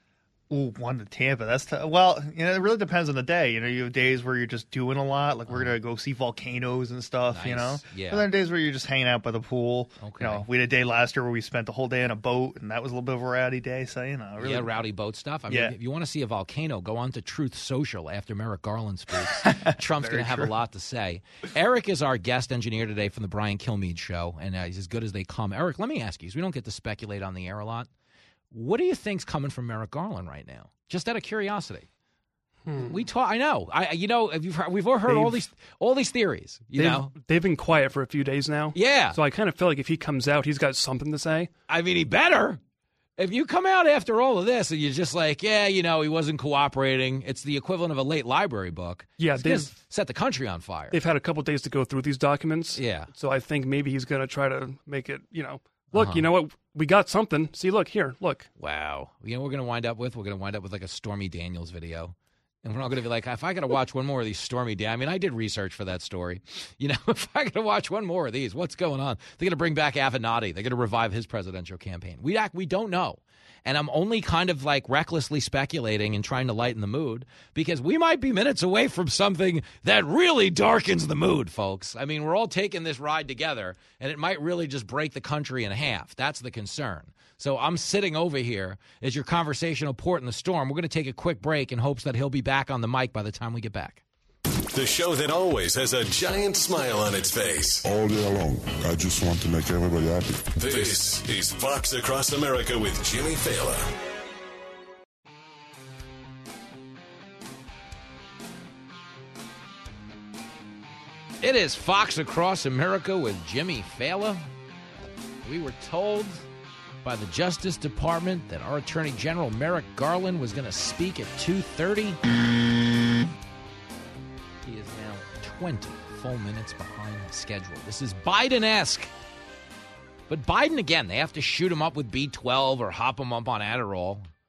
Ooh, one to Tampa. That's t- well, you know, it really depends on the day. You know, you have days where you're just doing a lot, like we're gonna go see volcanoes and stuff. Nice. You know, yeah. And then days where you're just hanging out by the pool. Okay. You know, we had a day last year where we spent the whole day on a boat, and that was a little bit of a rowdy day. So you know, really, yeah, rowdy boat stuff. I mean, yeah. If you want to see a volcano, go on to Truth Social after Merrick Garland speaks. Trump's going to have true. a lot to say. Eric is our guest engineer today from the Brian Kilmeade Show, and uh, he's as good as they come. Eric, let me ask you, because we don't get to speculate on the air a lot. What do you think's coming from Merrick Garland right now? Just out of curiosity. Hmm. We talk. I know. I. You know. You've heard, we've all heard They've, all these all these theories. You they've, know. They've been quiet for a few days now. Yeah. So I kind of feel like if he comes out, he's got something to say. I mean, he better. If you come out after all of this and you're just like, yeah, you know, he wasn't cooperating, it's the equivalent of a late library book. Yeah, it's they've set the country on fire. They've had a couple days to go through these documents. Yeah. So I think maybe he's going to try to make it, you know, look, Uh-huh. you know what? We got something. See, look, here, look. Wow. You know what we're going to wind up with? We're going to wind up with like a Stormy Daniels video. And we're not going to be like, if I got to watch one more of these Stormy Daniels, I mean, I did research for that story. You know, if I got to watch one more of these, what's going on? They're going to bring back Avenatti. They're going to revive his presidential campaign. We act, we don't know. And I'm only kind of like recklessly speculating and trying to lighten the mood because we might be minutes away from something that really darkens the mood, folks. I mean, we're all taking this ride together, and it might really just break the country in half. That's the concern. So I'm sitting over here as your conversational port in the storm. We're going to take a quick break in hopes that he'll be back on the mic by the time we get back. The show that always has a giant smile on its face. All day long, I just want to make everybody happy. This is Fox Across America with Jimmy Fallon. It is Fox Across America with Jimmy Fallon. We were told by the Justice Department that our Attorney General Merrick Garland was going to speak at two thirty. He is now twenty full minutes behind schedule. This is Biden-esque. But Biden, again, they have to shoot him up with B twelve or hop him up on Adderall.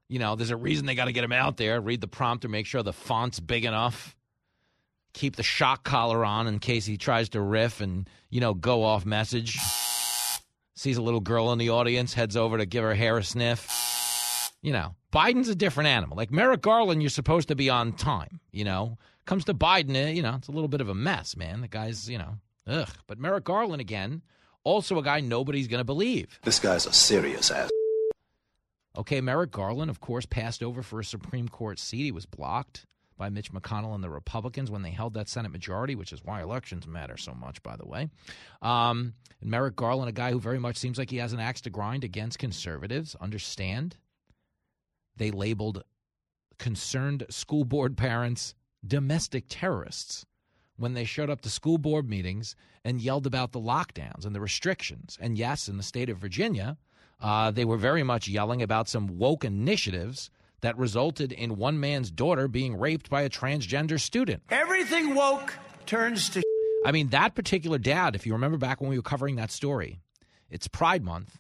You know, there's a reason they got to get him out there. Read the prompter, make sure the font's big enough. Keep the shock collar on in case he tries to riff and, you know, go off message. Sees a little girl in the audience, heads over to give her hair a sniff. You know, Biden's a different animal. Like Merrick Garland, you're supposed to be on time, you know. Comes to Biden, you know, it's a little bit of a mess, man. The guy's, you know, ugh. But Merrick Garland, again, also a guy nobody's going to believe. This guy's a serious ass. Okay, Merrick Garland, of course, passed over for a Supreme Court seat. He was blocked by Mitch McConnell and the Republicans when they held that Senate majority, which is why elections matter so much, by the way. Um, and Merrick Garland, a guy who very much seems like he has an axe to grind against conservatives. Understand? They labeled concerned school board parents domestic terrorists when they showed up to school board meetings and yelled about the lockdowns and the restrictions. And yes, in the state of Virginia, uh, they were very much yelling about some woke initiatives that resulted in one man's daughter being raped by a transgender student. Everything woke turns to... I mean, that particular dad, if you remember back when we were covering that story, it's Pride Month.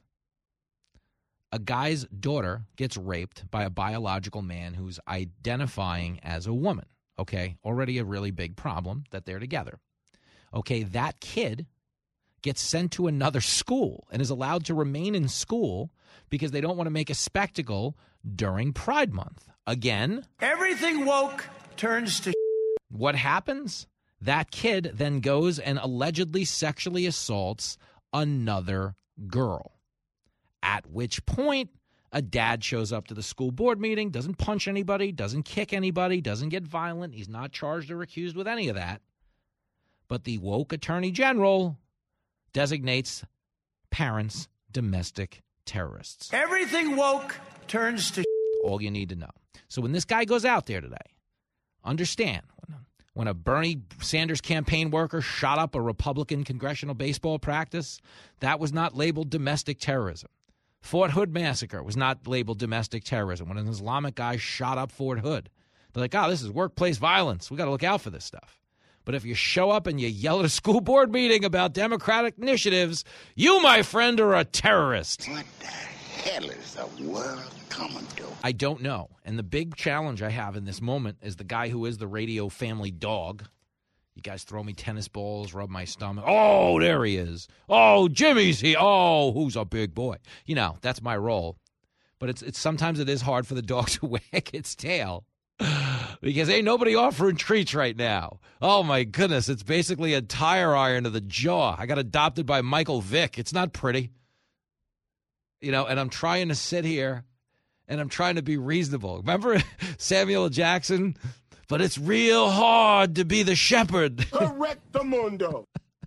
A guy's daughter gets raped by a biological man who's identifying as a woman. Okay, already a really big problem that they're together. Okay, that kid gets sent to another school and is allowed to remain in school because they don't want to make a spectacle during Pride Month. Again, everything woke turns to... What happens? That kid then goes and allegedly sexually assaults another girl. At which point, a dad shows up to the school board meeting, doesn't punch anybody, doesn't kick anybody, doesn't get violent. He's not charged or accused with any of that. But the woke attorney general designates parents domestic terrorists. Everything woke turns to... All you need to know. So when this guy goes out there today, understand, when, when a Bernie Sanders campaign worker shot up a Republican congressional baseball practice, that was not labeled domestic terrorism. Fort Hood massacre was not labeled domestic terrorism. When an Islamic guy shot up Fort Hood, they're like, oh, this is workplace violence. We got to look out for this stuff. But if you show up and you yell at a school board meeting about Democratic initiatives, you, my friend, are a terrorist. What the hell is the world coming to? I don't know. And the big challenge I have in this moment is the guy who is the radio family dog. You guys throw me tennis balls, rub my stomach. Oh, there he is. Oh, Jimmy's here. Oh, who's a big boy? You know, that's my role. But it's it's sometimes it is hard for the dog to wag its tail because ain't nobody offering treats right now. Oh, my goodness. It's basically a tire iron to the jaw. I got adopted by Michael Vick. It's not pretty. You know, and I'm trying to sit here and I'm trying to be reasonable. Remember Samuel L. Jackson? But it's real hard to be the shepherd. Correcto mundo.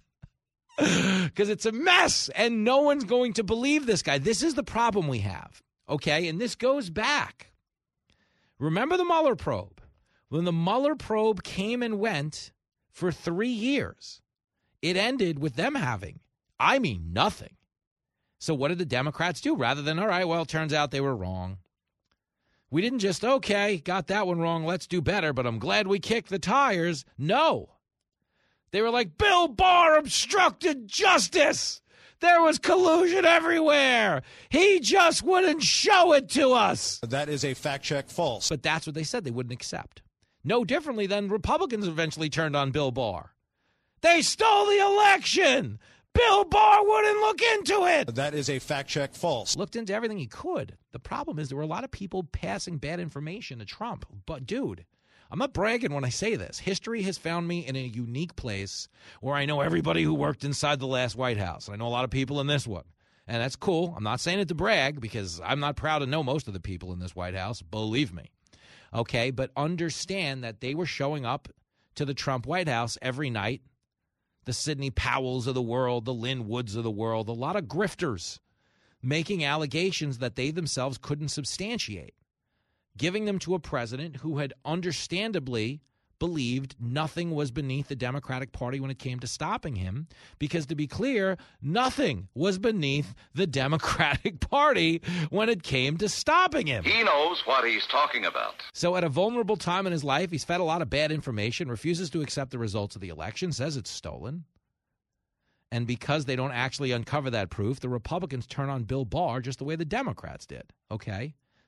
Because it's a mess, and no one's going to believe this guy. This is the problem we have, okay? And this goes back. Remember the Mueller probe? When the Mueller probe came and went for three years, it ended with them having, I mean, nothing. So what did the Democrats do? Rather than, all right, well, it turns out they were wrong. We didn't just, okay, got that one wrong, let's do better, but I'm glad we kicked the tires. No. They were like, Bill Barr obstructed justice. There was collusion everywhere. He just wouldn't show it to us. That is a fact check false. But that's what they said they wouldn't accept. No differently than Republicans eventually turned on Bill Barr. They stole the election. Bill Barr wouldn't look into it. That is a fact check false. Looked into everything he could. The problem is there were a lot of people passing bad information to Trump. But, dude, I'm not bragging when I say this. History has found me in a unique place where I know everybody who worked inside the last White House. I know a lot of people in this one. And that's cool. I'm not saying it to brag because I'm not proud to know most of the people in this White House. Believe me. Okay, but understand that they were showing up to the Trump White House every night. The Sidney Powells of the world, the Lynn Woods of the world, a lot of grifters making allegations that they themselves couldn't substantiate, giving them to a president who had understandably believed nothing was beneath the Democratic Party when it came to stopping him, because to be clear, nothing was beneath the Democratic Party when it came to stopping him. He knows what he's talking about. So at a vulnerable time in his life, he's fed a lot of bad information, refuses to accept the results of the election, says it's stolen. And because they don't actually uncover that proof, the Republicans turn on Bill Barr just the way the Democrats did, okay?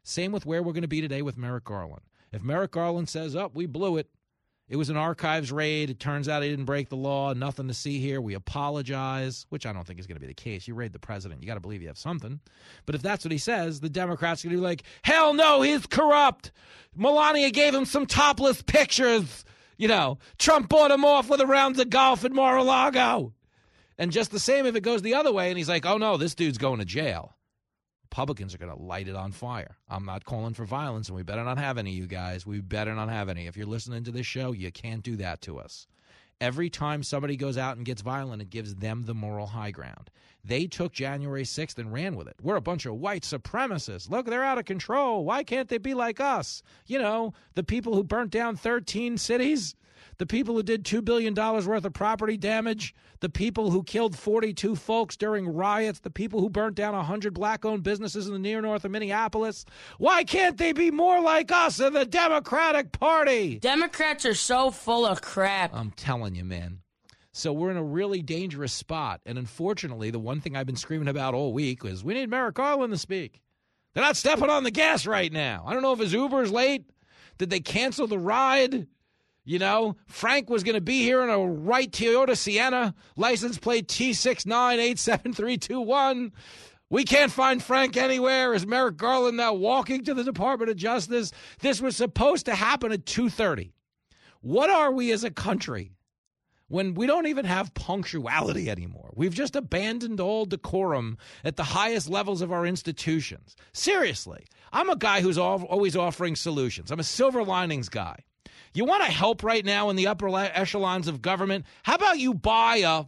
Same with where we're going to be today with Merrick Garland. If Merrick Garland says, oh, we blew it, it was an archives raid, it turns out he didn't break the law, nothing to see here, we apologize, which I don't think is going to be the case. You raid the president, you got to believe you have something. But if that's what he says, the Democrats are going to be like, hell no, he's corrupt. Melania gave him some topless pictures. You know, Trump bought him off with a round of golf at Mar-a-Lago. And just the same if it goes the other way and he's like, oh, no, this dude's going to jail. Republicans are going to light it on fire. I'm not calling for violence, and we better not have any, you guys. We better not have any. If you're listening to this show, you can't do that to us. Every time somebody goes out and gets violent, it gives them the moral high ground. They took January sixth and ran with it. We're a bunch of white supremacists. Look, they're out of control. Why can't they be like us? You know, the people who burnt down thirteen cities, the people who did two billion dollars worth of property damage, the people who killed forty-two folks during riots, the people who burnt down one hundred black-owned businesses in the near north of Minneapolis. Why can't they be more like us in the Democratic Party? Democrats are so full of crap. I'm telling you, man. So we're in a really dangerous spot. And unfortunately, the one thing I've been screaming about all week is we need Merrick Garland to speak. They're not stepping on the gas right now. I don't know if his Uber's late. Did they cancel the ride? You know, Frank was going to be here in a white Toyota Sienna, license plate T six nine eight seven three two one. We can't find Frank anywhere. Is Merrick Garland now walking to the Department of Justice? This was supposed to happen at two thirty. What are we as a country when we don't even have punctuality anymore? We've just abandoned all decorum at the highest levels of our institutions. Seriously, I'm a guy who's always offering solutions. I'm a silver linings guy. You want to help right now in the upper echelons of government? How about you buy a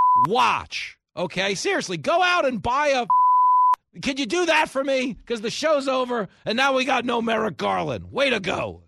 watch, okay? Seriously, go out and buy a... Can you do that for me? Because the show's over, and now we got no Merrick Garland. Way to go.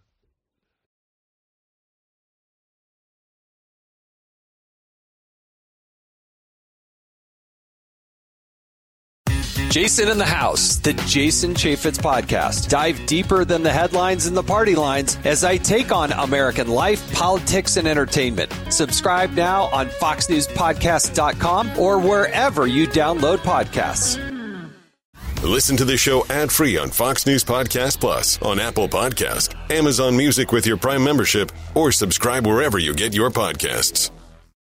Jason in the House, the Jason Chaffetz podcast. Dive deeper than the headlines and the party lines as I take on American life, politics, and entertainment. Subscribe now on fox news podcast dot com or wherever you download podcasts. Listen to the show ad-free on Fox News Podcast Plus, on Apple Podcast, Amazon Music with your Prime membership, or subscribe wherever you get your podcasts.